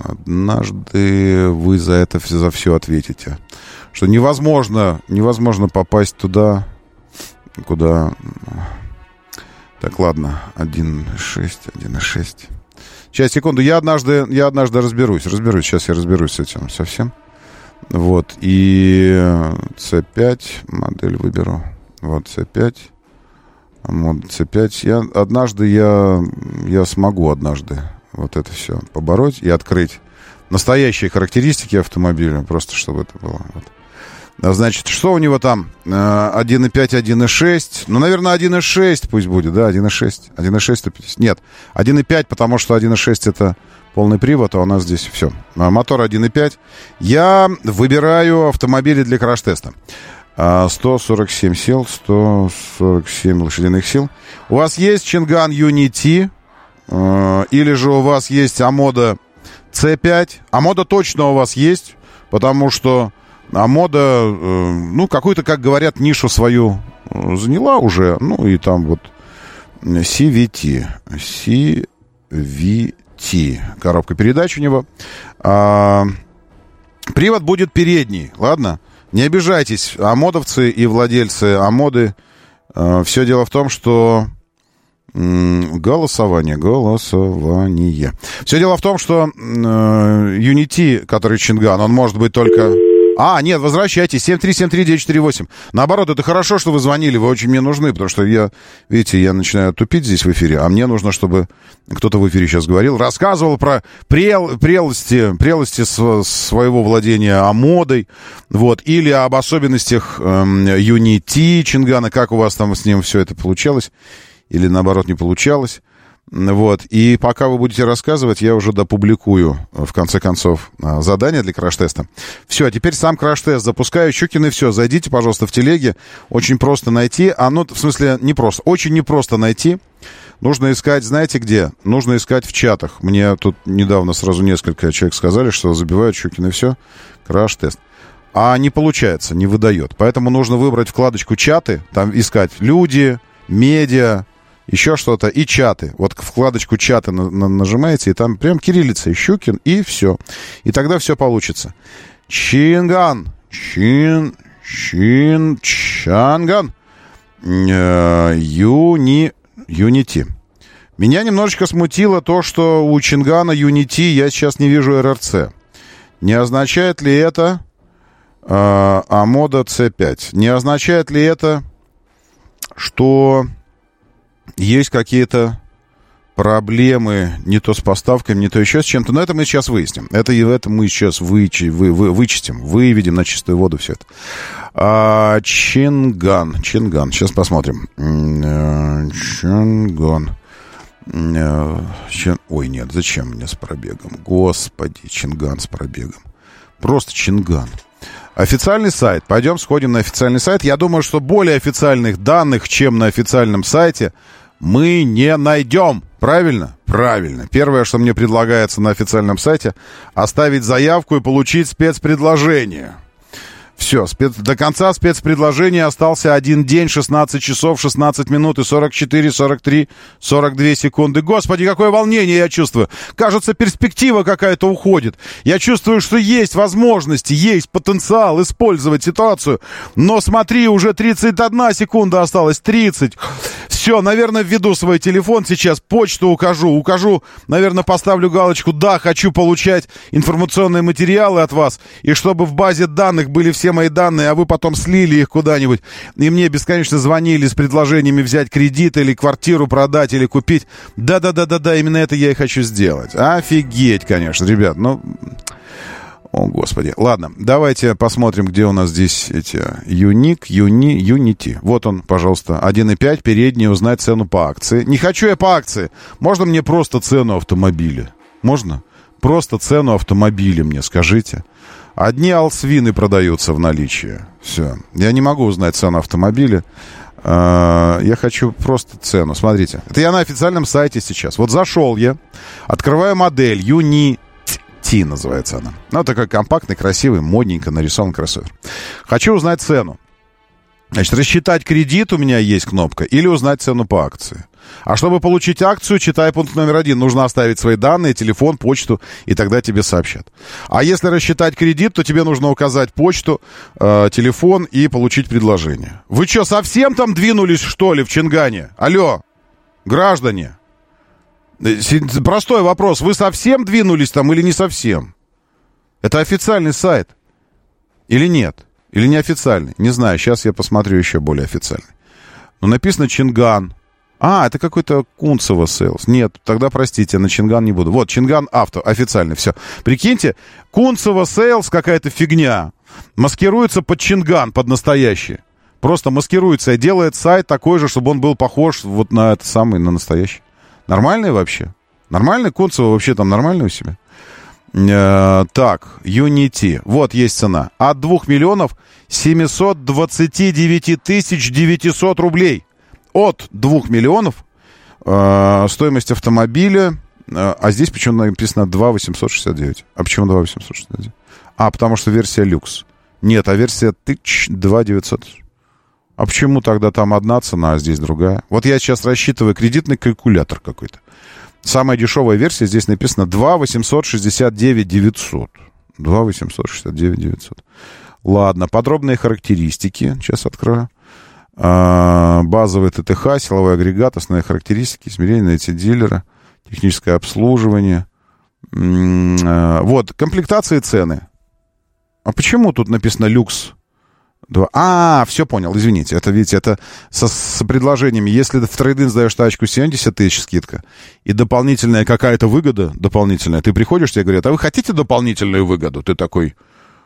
вы за все ответите. Что невозможно попасть туда, куда... Так, ладно, 1.6. Сейчас, секунду, я однажды разберусь. Сейчас я разберусь с этим совсем. Вот, и C5 модель выберу. Вот C5. C5. Я смогу однажды вот это все побороть и открыть настоящие характеристики автомобиля, просто чтобы это было. Вот. Значит, что у него там? 1.5, 1.6. Ну, наверное, 1.6 пусть будет, да, 1.6. 1.6, 150. Нет, 1.5, потому что 1.6 это полный привод, а у нас здесь все. Мотор 1.5. Я выбираю автомобили для краш-теста. 147 сил, 147 лошадиных сил. У вас есть Чинган Unity, или же у вас есть Амода C5. Амода точно у вас есть, потому что Амода, ну, какую-то, как говорят, нишу свою заняла уже. Ну, и там вот CVT. Коробка передач у него. Привод будет передний, ладно? Не обижайтесь, амодовцы и владельцы Амоды. Все дело в том, что... Голосование. Все дело в том, что Unity, который Чинган, он может быть только... нет, возвращайтесь, 7373948. Наоборот, это хорошо, что вы звонили, вы очень мне нужны, потому что я начинаю тупить здесь в эфире, а мне нужно, чтобы кто-то в эфире сейчас говорил, рассказывал про прелести своего владения Амодой, вот, или об особенностях Unity Чингана, как у вас там с ним все это получалось, или наоборот не получалось. Вот. И пока вы будете рассказывать, я уже допубликую, в конце концов, задание для краш-теста. Все, а теперь сам краш-тест запускаю. Щукин и все. Зайдите, пожалуйста, в телеге. Очень просто найти. В смысле, не просто. Очень непросто найти. Нужно искать, знаете где? Нужно искать в чатах. Мне тут недавно сразу несколько человек сказали, что забивают Щукин и все. Краш-тест. А не получается, не выдает. Поэтому нужно выбрать вкладочку «Чаты», там искать «Люди», «Медиа», еще что-то, и чаты. Вот вкладочку чаты нажимаете, и там прям кириллица, Щукин, и все. И тогда все получится. Чинган. Чанган. Unity. Меня немножечко смутило то, что у Чингана Unity я сейчас не вижу РРЦ. Не означает ли это Амода C5? Не означает ли это, что... есть какие-то проблемы не то с поставками, не то еще с чем-то. Но это мы сейчас выясним. Это мы сейчас вычистим, выведем на чистую воду все это. Чинган. Сейчас посмотрим. Чинган. Ой, нет, зачем мне с пробегом? Господи, Чинган с пробегом. Просто Чинган. Официальный сайт. Пойдем сходим на официальный сайт. Я думаю, что более официальных данных, чем на официальном сайте, мы не найдем. Правильно? Правильно. Первое, что мне предлагается на официальном сайте, оставить заявку и получить спецпредложение. Все, до конца спецпредложения остался 1 день, 16 часов, 16 минут и 44, 43, 42 секунды. Господи, какое волнение я чувствую. Кажется, перспектива какая-то уходит. Я чувствую, что есть возможности, есть потенциал использовать ситуацию. Но смотри, уже 31 секунда осталась, 30. Все, наверное, введу свой телефон сейчас, почту укажу, наверное, поставлю галочку «Да, хочу получать информационные материалы от вас», и чтобы в базе данных были все мои данные, а вы потом слили их куда-нибудь, и мне бесконечно звонили с предложениями взять кредит или квартиру продать или купить. Да, именно это я и хочу сделать. Офигеть, конечно, ребят, О, Господи. Ладно, давайте посмотрим, где у нас здесь эти Unity. Вот он, пожалуйста, 1.5, передний, узнать цену по акции. Не хочу я по акции. Можно мне просто цену автомобиля? Можно? Просто цену автомобиля мне скажите. Одни алсвины продаются в наличии. Все. Я не могу узнать цену автомобиля. Я хочу просто цену. Смотрите. Это я на официальном сайте сейчас. Вот зашел я, открываю модель Unity. Называется она. Такой компактный, красивый, модненько нарисован кроссовер. Хочу узнать цену. Значит, рассчитать кредит у меня есть кнопка или узнать цену по акции. А чтобы получить акцию, читай пункт номер 1. Нужно оставить свои данные, телефон, почту, и тогда тебе сообщат. А если рассчитать кредит, то тебе нужно указать почту, телефон и получить предложение. Вы что, совсем там двинулись, что ли, в Чингане? Алло, граждане. Простой вопрос. Вы совсем двинулись там или не совсем? Это официальный сайт? Или нет? Или не официальный? Не знаю. Сейчас я посмотрю еще более официальный. Но написано Чинган. Это какой-то Кунцево Сейлс. Нет, тогда простите, на Чинган не буду. Вот, Чинган Авто, официальный, все. Прикиньте, Кунцево Сейлс какая-то фигня. Маскируется под Чинган, под настоящий. Просто маскируется и делает сайт такой же, чтобы он был похож вот на этот самый, на настоящий. Нормальный вообще? Нормальный? Концево вообще там нормальный у себя? Так, Unity. Вот есть цена. От 2 миллионов 729 тысяч 900 рублей. От 2 миллионов стоимость автомобиля. А здесь почему написано 2 869? А почему 2 869? Потому что версия люкс. Нет, а версия 2 900. А почему тогда там одна цена, а здесь другая? Вот я сейчас рассчитываю кредитный калькулятор какой-то. Самая дешевая версия, здесь написано 2 869 900. 2 869 900. Ладно, подробные характеристики. Сейчас открою. Базовый ТТХ, силовой агрегат, основные характеристики, измерения на эти дилера, техническое обслуживание. Вот, комплектации и цены. А почему тут написано люкс? Все понял, извините. Это, видите, это с предложениями. Если в трейд-ин сдаешь тачку 70 тысяч скидка и дополнительная какая-то выгода, дополнительная, ты приходишь, тебе говорят, а вы хотите дополнительную выгоду? Ты такой,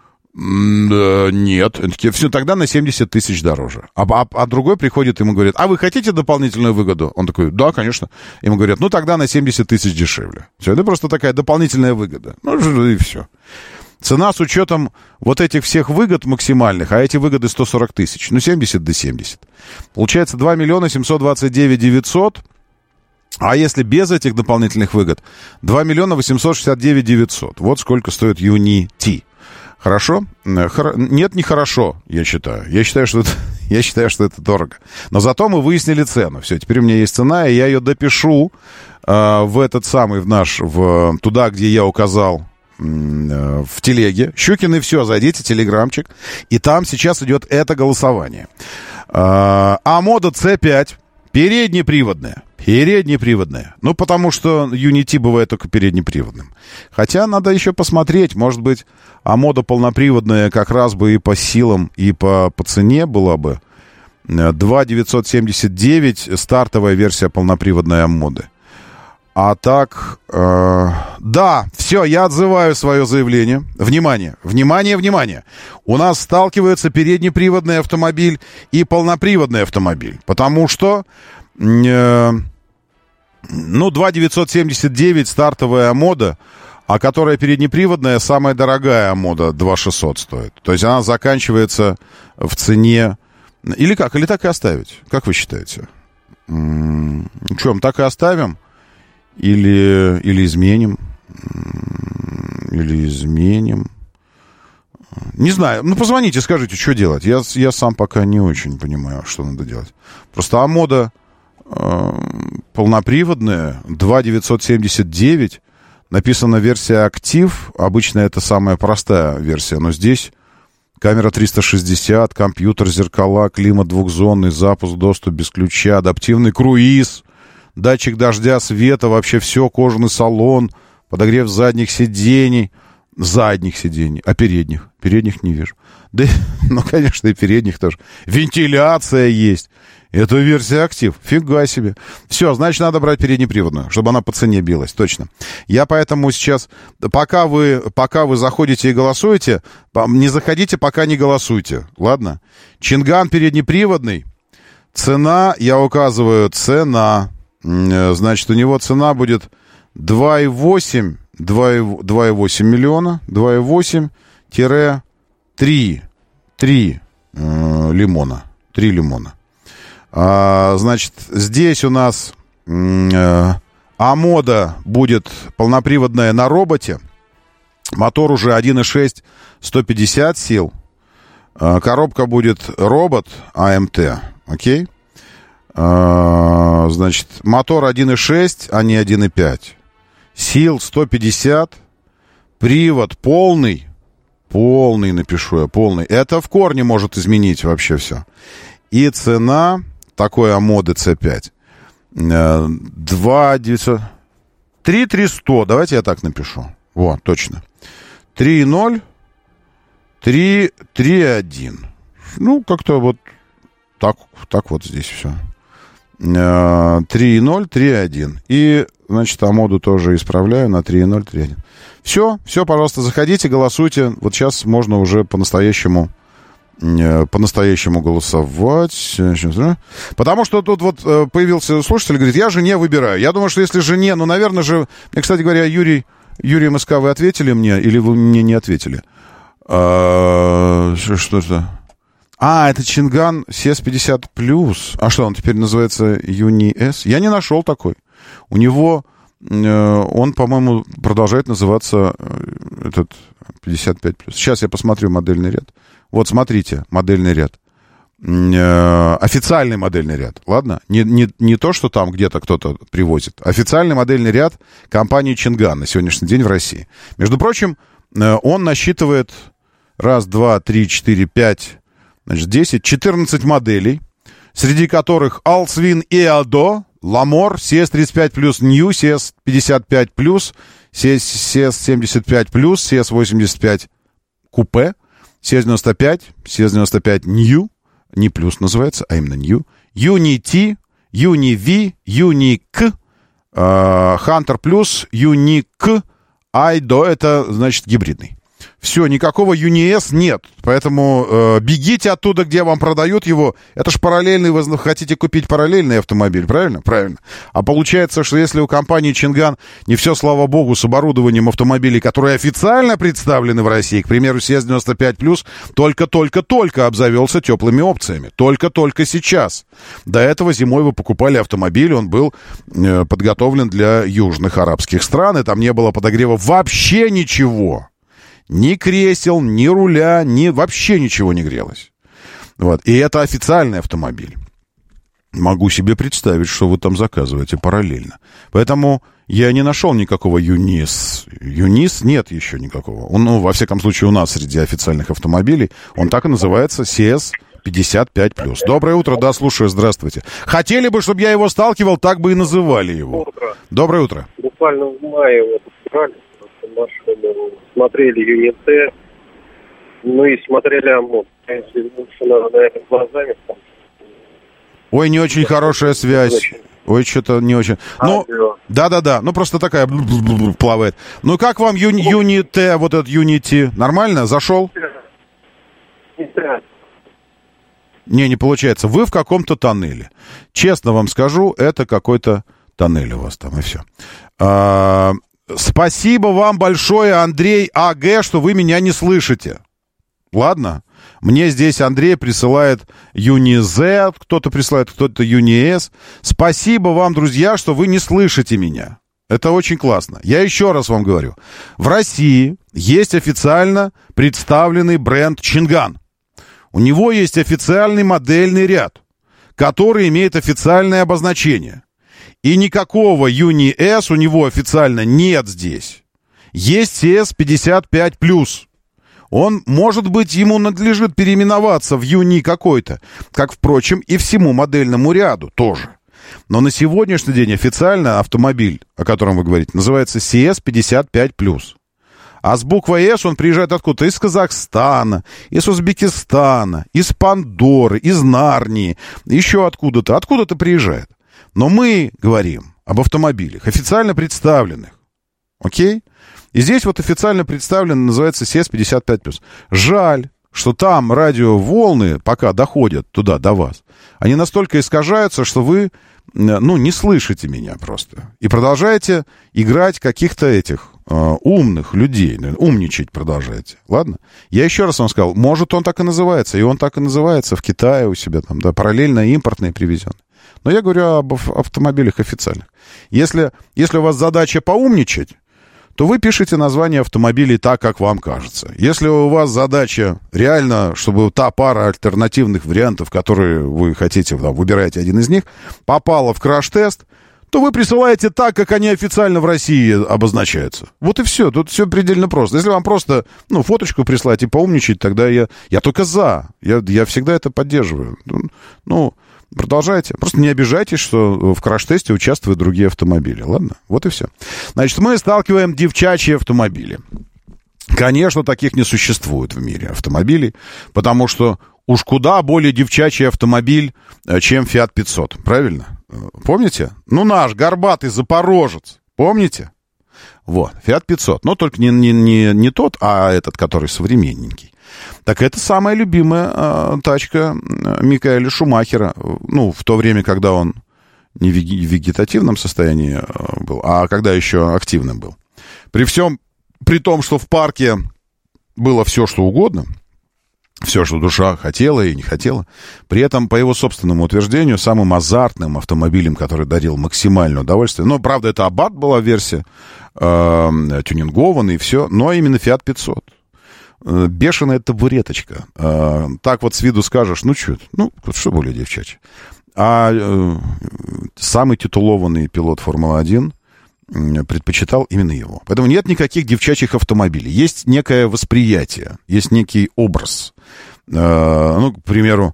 нет. Все, тогда на 70 тысяч дороже. А другой приходит, ему говорит, а вы хотите дополнительную выгоду? Он такой, да, конечно. Ему говорят, тогда на 70 тысяч дешевле. Все, это просто такая дополнительная выгода. И все. Цена с учетом вот этих всех выгод максимальных, а эти выгоды 140 тысяч. 70 до 70. Получается 2 миллиона 729 900. А если без этих дополнительных выгод, 2 миллиона 869 900. Вот сколько стоит Unity. Хорошо? Нет, не хорошо, я считаю. Я считаю, что это дорого. Но зато мы выяснили цену. Все, теперь у меня есть цена, и я ее допишу в этот самый, туда, где я указал в телеге. Щукин и все, зайдите, телеграмчик. И там сейчас идет это голосование. Амода C5, переднеприводная. Потому что Unity бывает только переднеприводным. Хотя надо еще посмотреть. Может быть, Амода полноприводная как раз бы и по силам, и по цене была бы. 2 979 стартовая версия полноприводной Амоды. А так, да, все, я отзываю свое заявление. Внимание. У нас сталкиваются переднеприводный автомобиль и полноприводный автомобиль. Потому что, 2 979 стартовая Амода, а которая переднеприводная, самая дорогая Амода 2 600 стоит. То есть она заканчивается в цене... Или как? Или так и оставить? Как вы считаете? Что, так и оставим? Или изменим. Не знаю. Позвоните, скажите, что делать. Я сам пока не очень понимаю, что надо делать. Просто Амода полноприводная, 2 979. Написана версия «Актив». Обычно это самая простая версия. Но здесь камера 360, компьютер, зеркала, климат двухзонный, запуск, доступ без ключа, адаптивный круиз, датчик дождя, света, вообще все, кожаный салон, подогрев задних сидений. А передних? Передних не вижу. Да, конечно, и передних тоже. Вентиляция есть. Это версия «Актив». Фига себе. Все, значит, надо брать переднеприводную, чтобы она по цене билась, точно. Я поэтому сейчас, пока вы заходите и голосуете, не заходите, пока не голосуйте. Ладно? Чинган переднеприводный. Цена, я указываю, цена. Значит, у него цена будет 2,8 миллиона, 2,8-3 лимона. 3 лимона. Значит, здесь у нас Амода будет полноприводная на роботе. Мотор уже 1,6, 150 сил. Коробка будет робот АМТ. Окей? Значит, мотор 1,6, а не 1,5. Сил 150. Привод полный. Полный напишу я, полный. Это в корне может изменить вообще все. И цена такой Амоды C5 3,300. Давайте я так напишу. Вот, точно. 3,0, 3,1. Как-то вот так вот здесь все. 3,0, 3,1. И значит, Амоду тоже исправляю на 3.0, 3.1. Все, пожалуйста, заходите, голосуйте. Вот сейчас можно уже по-настоящему голосовать. Потому что тут вот появился слушатель, говорит, я жене выбираю. Я думаю, что если жене, ну, наверное же... Мне, кстати говоря, Юрий МСК, вы ответили мне или вы мне не ответили? Что-то... это Чинган CS50+. А что, он теперь называется Юни-S? Я не нашел такой. У него... Он, по-моему, продолжает называться этот 55+. Сейчас я посмотрю модельный ряд. Вот, смотрите, модельный ряд. Официальный модельный ряд, ладно? Не то, что там где-то кто-то привозит. Официальный модельный ряд компании Чинган на сегодняшний день в России. Между прочим, он насчитывает 1, 2, 3, 4, 5, значит, 10, 14 моделей, среди которых Alswin Eado, Lamor, CS35+, New, CS55+, CS75+, CS85 Coupe, CS95, CS95 New, не плюс называется, а именно New, Uni-T, Uni-V, Uni-K, Hunter Plus, Uni-K, Aido, это, значит, гибридный. Все, никакого Uni-S нет, поэтому бегите оттуда, где вам продают его. Это ж параллельный, вы хотите купить параллельный автомобиль, правильно? Правильно. А получается, что если у компании Чинган не все, слава богу, с оборудованием автомобилей, которые официально представлены в России, к примеру, CS95+, только-только обзавелся теплыми опциями. Только-только сейчас. До этого зимой вы покупали автомобиль, он был подготовлен для южных арабских стран, и там не было подогрева вообще ничего. Ни кресел, ни руля, вообще ничего не грелось. Вот. И это официальный автомобиль. Могу себе представить, что вы там заказываете параллельно. Поэтому я не нашел никакого Юнис. Юнис нет еще никакого. Он, во всяком случае, у нас среди официальных автомобилей. Он так и называется CS55+. Доброе утро, да, слушаю, здравствуйте. Хотели бы, чтобы я его сталкивал, так бы и называли его. Доброе утро. Буквально в мае брали машину, смотрели Юни-Т, ну и смотрели Амод. Если лучше надо, наверное, глазами. Ой, не очень хорошая связь. Ой, что-то не очень. Ну, да. Ну, просто такая плавает. Ну, как вам Юни-Т, вот этот Юни-Т? Нормально? Зашел? Не получается. Вы в каком-то тоннеле. Честно вам скажу, это какой-то тоннель у вас там, и все. Спасибо вам большое, Андрей А.Г., что вы меня не слышите. Ладно? Мне здесь Андрей присылает Юни-Z, кто-то присылает, кто-то Юни-S. Спасибо вам, друзья, что вы не слышите меня. Это очень классно. Я еще раз вам говорю. В России есть официально представленный бренд Чинган. У него есть официальный модельный ряд, который имеет официальное обозначение. И никакого Юни-S у него официально нет здесь. Есть CS55+. Он, может быть, ему надлежит переименоваться в Юни какой-то, как, впрочем, и всему модельному ряду тоже. Но на сегодняшний день официально автомобиль, о котором вы говорите, называется CS55+. А с буквой «С» он приезжает откуда-то из Казахстана, из Узбекистана, из Пандоры, из Нарнии, еще откуда-то. Откуда-то приезжает. Но мы говорим об автомобилях, официально представленных. Окей? И здесь вот официально представлен, называется CS55+. Жаль, что там радиоволны, пока доходят туда, до вас, они настолько искажаются, что вы, не слышите меня просто. И продолжаете играть каких-то этих умных людей. Умничать продолжаете. Ладно? Я еще раз вам сказал, может, он так и называется. И он так и называется в Китае у себя там, да, параллельно импортный привезен. Но я говорю об автомобилях официальных. Если у вас задача поумничать, то вы пишете название автомобилей так, как вам кажется. Если у вас задача реально, чтобы та пара альтернативных вариантов, которые вы хотите, выбираете один из них, попала в краш-тест, то вы присылаете так, как они официально в России обозначаются. Вот и все. Тут все предельно просто. Если вам просто, фоточку прислать и поумничать, тогда я только за. Я всегда это поддерживаю. Продолжайте. Просто не обижайтесь, что в краш-тесте участвуют другие автомобили. Ладно? Вот и все. Значит, мы сталкиваем девчачьи автомобили. Конечно, таких не существует в мире автомобилей, потому что уж куда более девчачий автомобиль, чем Fiat 500. Правильно? Помните? Ну, наш горбатый запорожец. Помните? Вот, Fiat 500. Но только не тот, а этот, который современненький. Так это самая любимая тачка Микаэля Шумахера. Ну, в то время, когда он не в вегетативном состоянии был, а когда еще активным был. При том, что в парке было все, что угодно, все, что душа хотела и не хотела. При этом, по его собственному утверждению, самым азартным автомобилем, который дарил максимальное удовольствие, ну, правда, это Абат была версия, тюнингованная и все, но именно Fiat 500. Бешеная табуреточка. Так вот с виду скажешь, ну, что более девчачье. А самый титулованный пилот Формулы-1 предпочитал именно его. Поэтому нет никаких девчачьих автомобилей. Есть некое восприятие, есть некий образ. Ну, к примеру,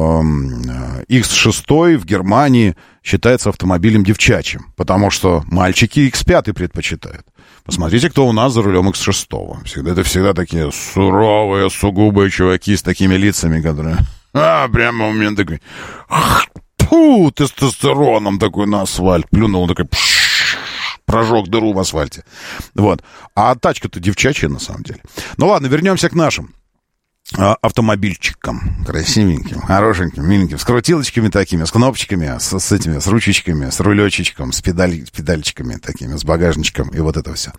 X6 в Германии считается автомобилем девчачьим, потому что мальчики X5 предпочитают. Посмотрите, кто у нас за рулем X6. Это всегда такие суровые, сугубые чуваки с такими лицами, которые... прямо у меня такой... тестостероном такой на асфальт. Плюнул такой... прожег дыру в асфальте. Вот. А тачка-то девчачья, на самом деле. Ну ладно, вернемся к нашим автомобильчикам. Красивеньким, хорошеньким, миленьким. С крутилочками такими, с кнопочками, с ручечками, с рулечечком, с педальчиками такими, с багажничком и вот это все.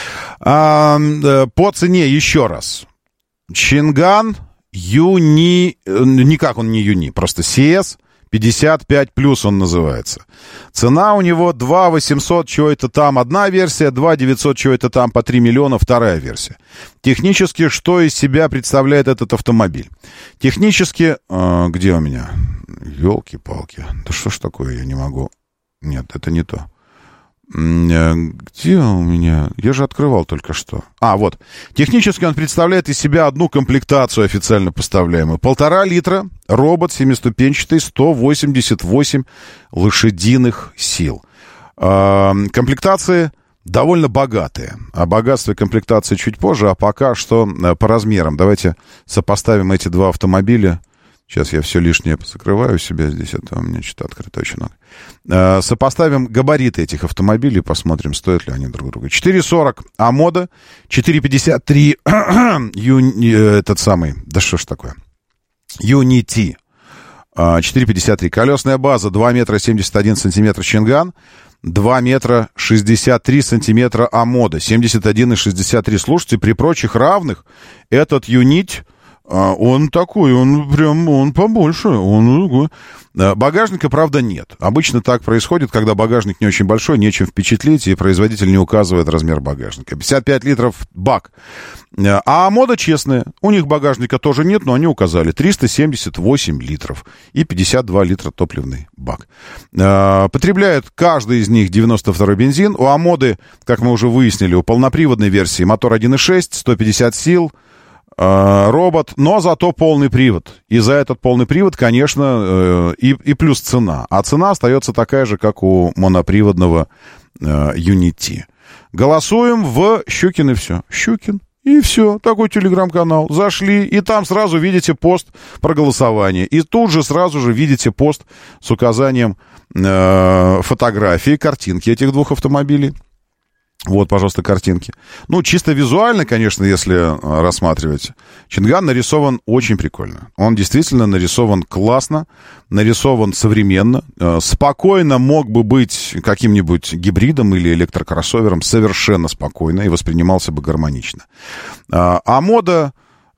По цене еще раз. Чинган Юни... Никак он не Юни, просто CS 55 плюс он называется. Цена у него 2 800, что это там одна версия, 2 900, что это там по 3 миллиона вторая версия. Технически, что из себя представляет этот автомобиль? Технически, где у меня? Ёлки-палки, да что ж такое, я не могу. Нет, это не то. Где у меня? Я же открывал только что. Вот. Технически он представляет из себя одну комплектацию официально поставляемую. 1,5 литра, робот семиступенчатый, 188 лошадиных сил. Комплектации довольно богатые. О богатстве комплектации чуть позже, а пока что по размерам. Давайте сопоставим эти два автомобиля. Сейчас я все лишнее закрываю себя здесь, это у меня что-то открыто очень много. Сопоставим габариты этих автомобилей, посмотрим, стоят ли они друг друга. 440 Амода, 453 этот самый, да что ж такое, Unity, 453. Колесная база 2 метра 71 сантиметра Чинган, 2 метра 63 сантиметра Амода, 71,63. Слушайте, при прочих равных этот Unity... Он такой, он побольше. Багажника, правда, нет. Обычно так происходит, когда багажник не очень большой, нечем впечатлить, и производитель не указывает размер багажника. 55 литров бак. А Мода честная. У них багажника тоже нет, но они указали 378 литров и 52 литра топливный бак. Потребляет каждый из них 92-й бензин. У Амоды, как мы уже выяснили, у полноприводной версии мотор 1.6, 150 сил, робот, но зато полный привод. И за этот полный привод, конечно, и плюс цена. А цена остается такая же, как у моноприводного Unity. Голосуем в Щукин и все. Щукин и все. Такой телеграм-канал. Зашли, и там сразу видите пост про голосование. И тут же сразу же видите пост с указанием фотографии, картинки этих двух автомобилей. Вот, пожалуйста, картинки. Ну, чисто визуально, конечно, если рассматривать, Чинган нарисован очень прикольно. Он действительно нарисован классно, нарисован современно. Спокойно мог бы быть каким-нибудь гибридом или электрокроссовером, совершенно спокойно, и воспринимался бы гармонично. А Мода...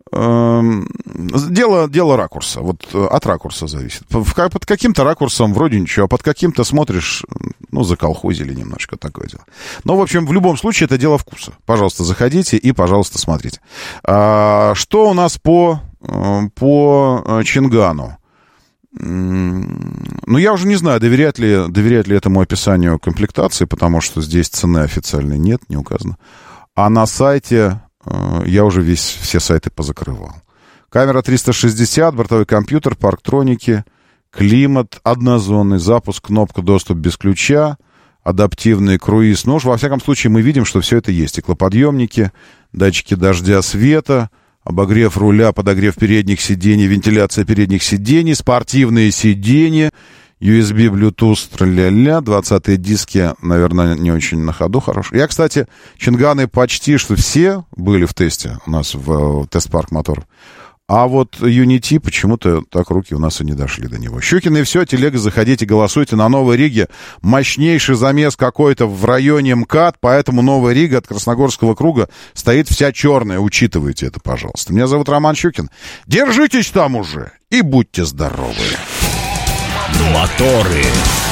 Дело ракурса. Вот от ракурса зависит. Под каким-то ракурсом вроде ничего, а под каким-то смотришь, заколхозили немножко, такое дело. Но, в общем, в любом случае, это дело вкуса. Пожалуйста, заходите и, пожалуйста, смотрите. Что у нас по Чингану? Я уже не знаю, доверять ли этому описанию комплектации, потому что здесь цены официальной нет, не указано. А на сайте... Я уже все сайты позакрывал. Камера 360, бортовой компьютер, парктроники, климат, однозонный, запуск, кнопка доступ без ключа, адаптивный круиз. Во всяком случае, мы видим, что все это есть. Стеклоподъемники, датчики дождя, света, обогрев руля, подогрев передних сидений, вентиляция передних сидений, спортивные сиденья. USB, Bluetooth, тра-ля-ля. 20-е диски, наверное, не очень на ходу хорошие. Я, кстати, Чинганы почти что все были в тесте у нас в тест-парк моторов. А вот Unity почему-то так руки у нас и не дошли до него. Щукин и все, телега, заходите, голосуйте на Новой Риге. Мощнейший замес какой-то в районе МКАД, поэтому Новая Рига от Красногорского круга стоит вся черная. Учитывайте это, пожалуйста. Меня зовут Роман Щукин. Держитесь там уже и будьте здоровы. Моторы.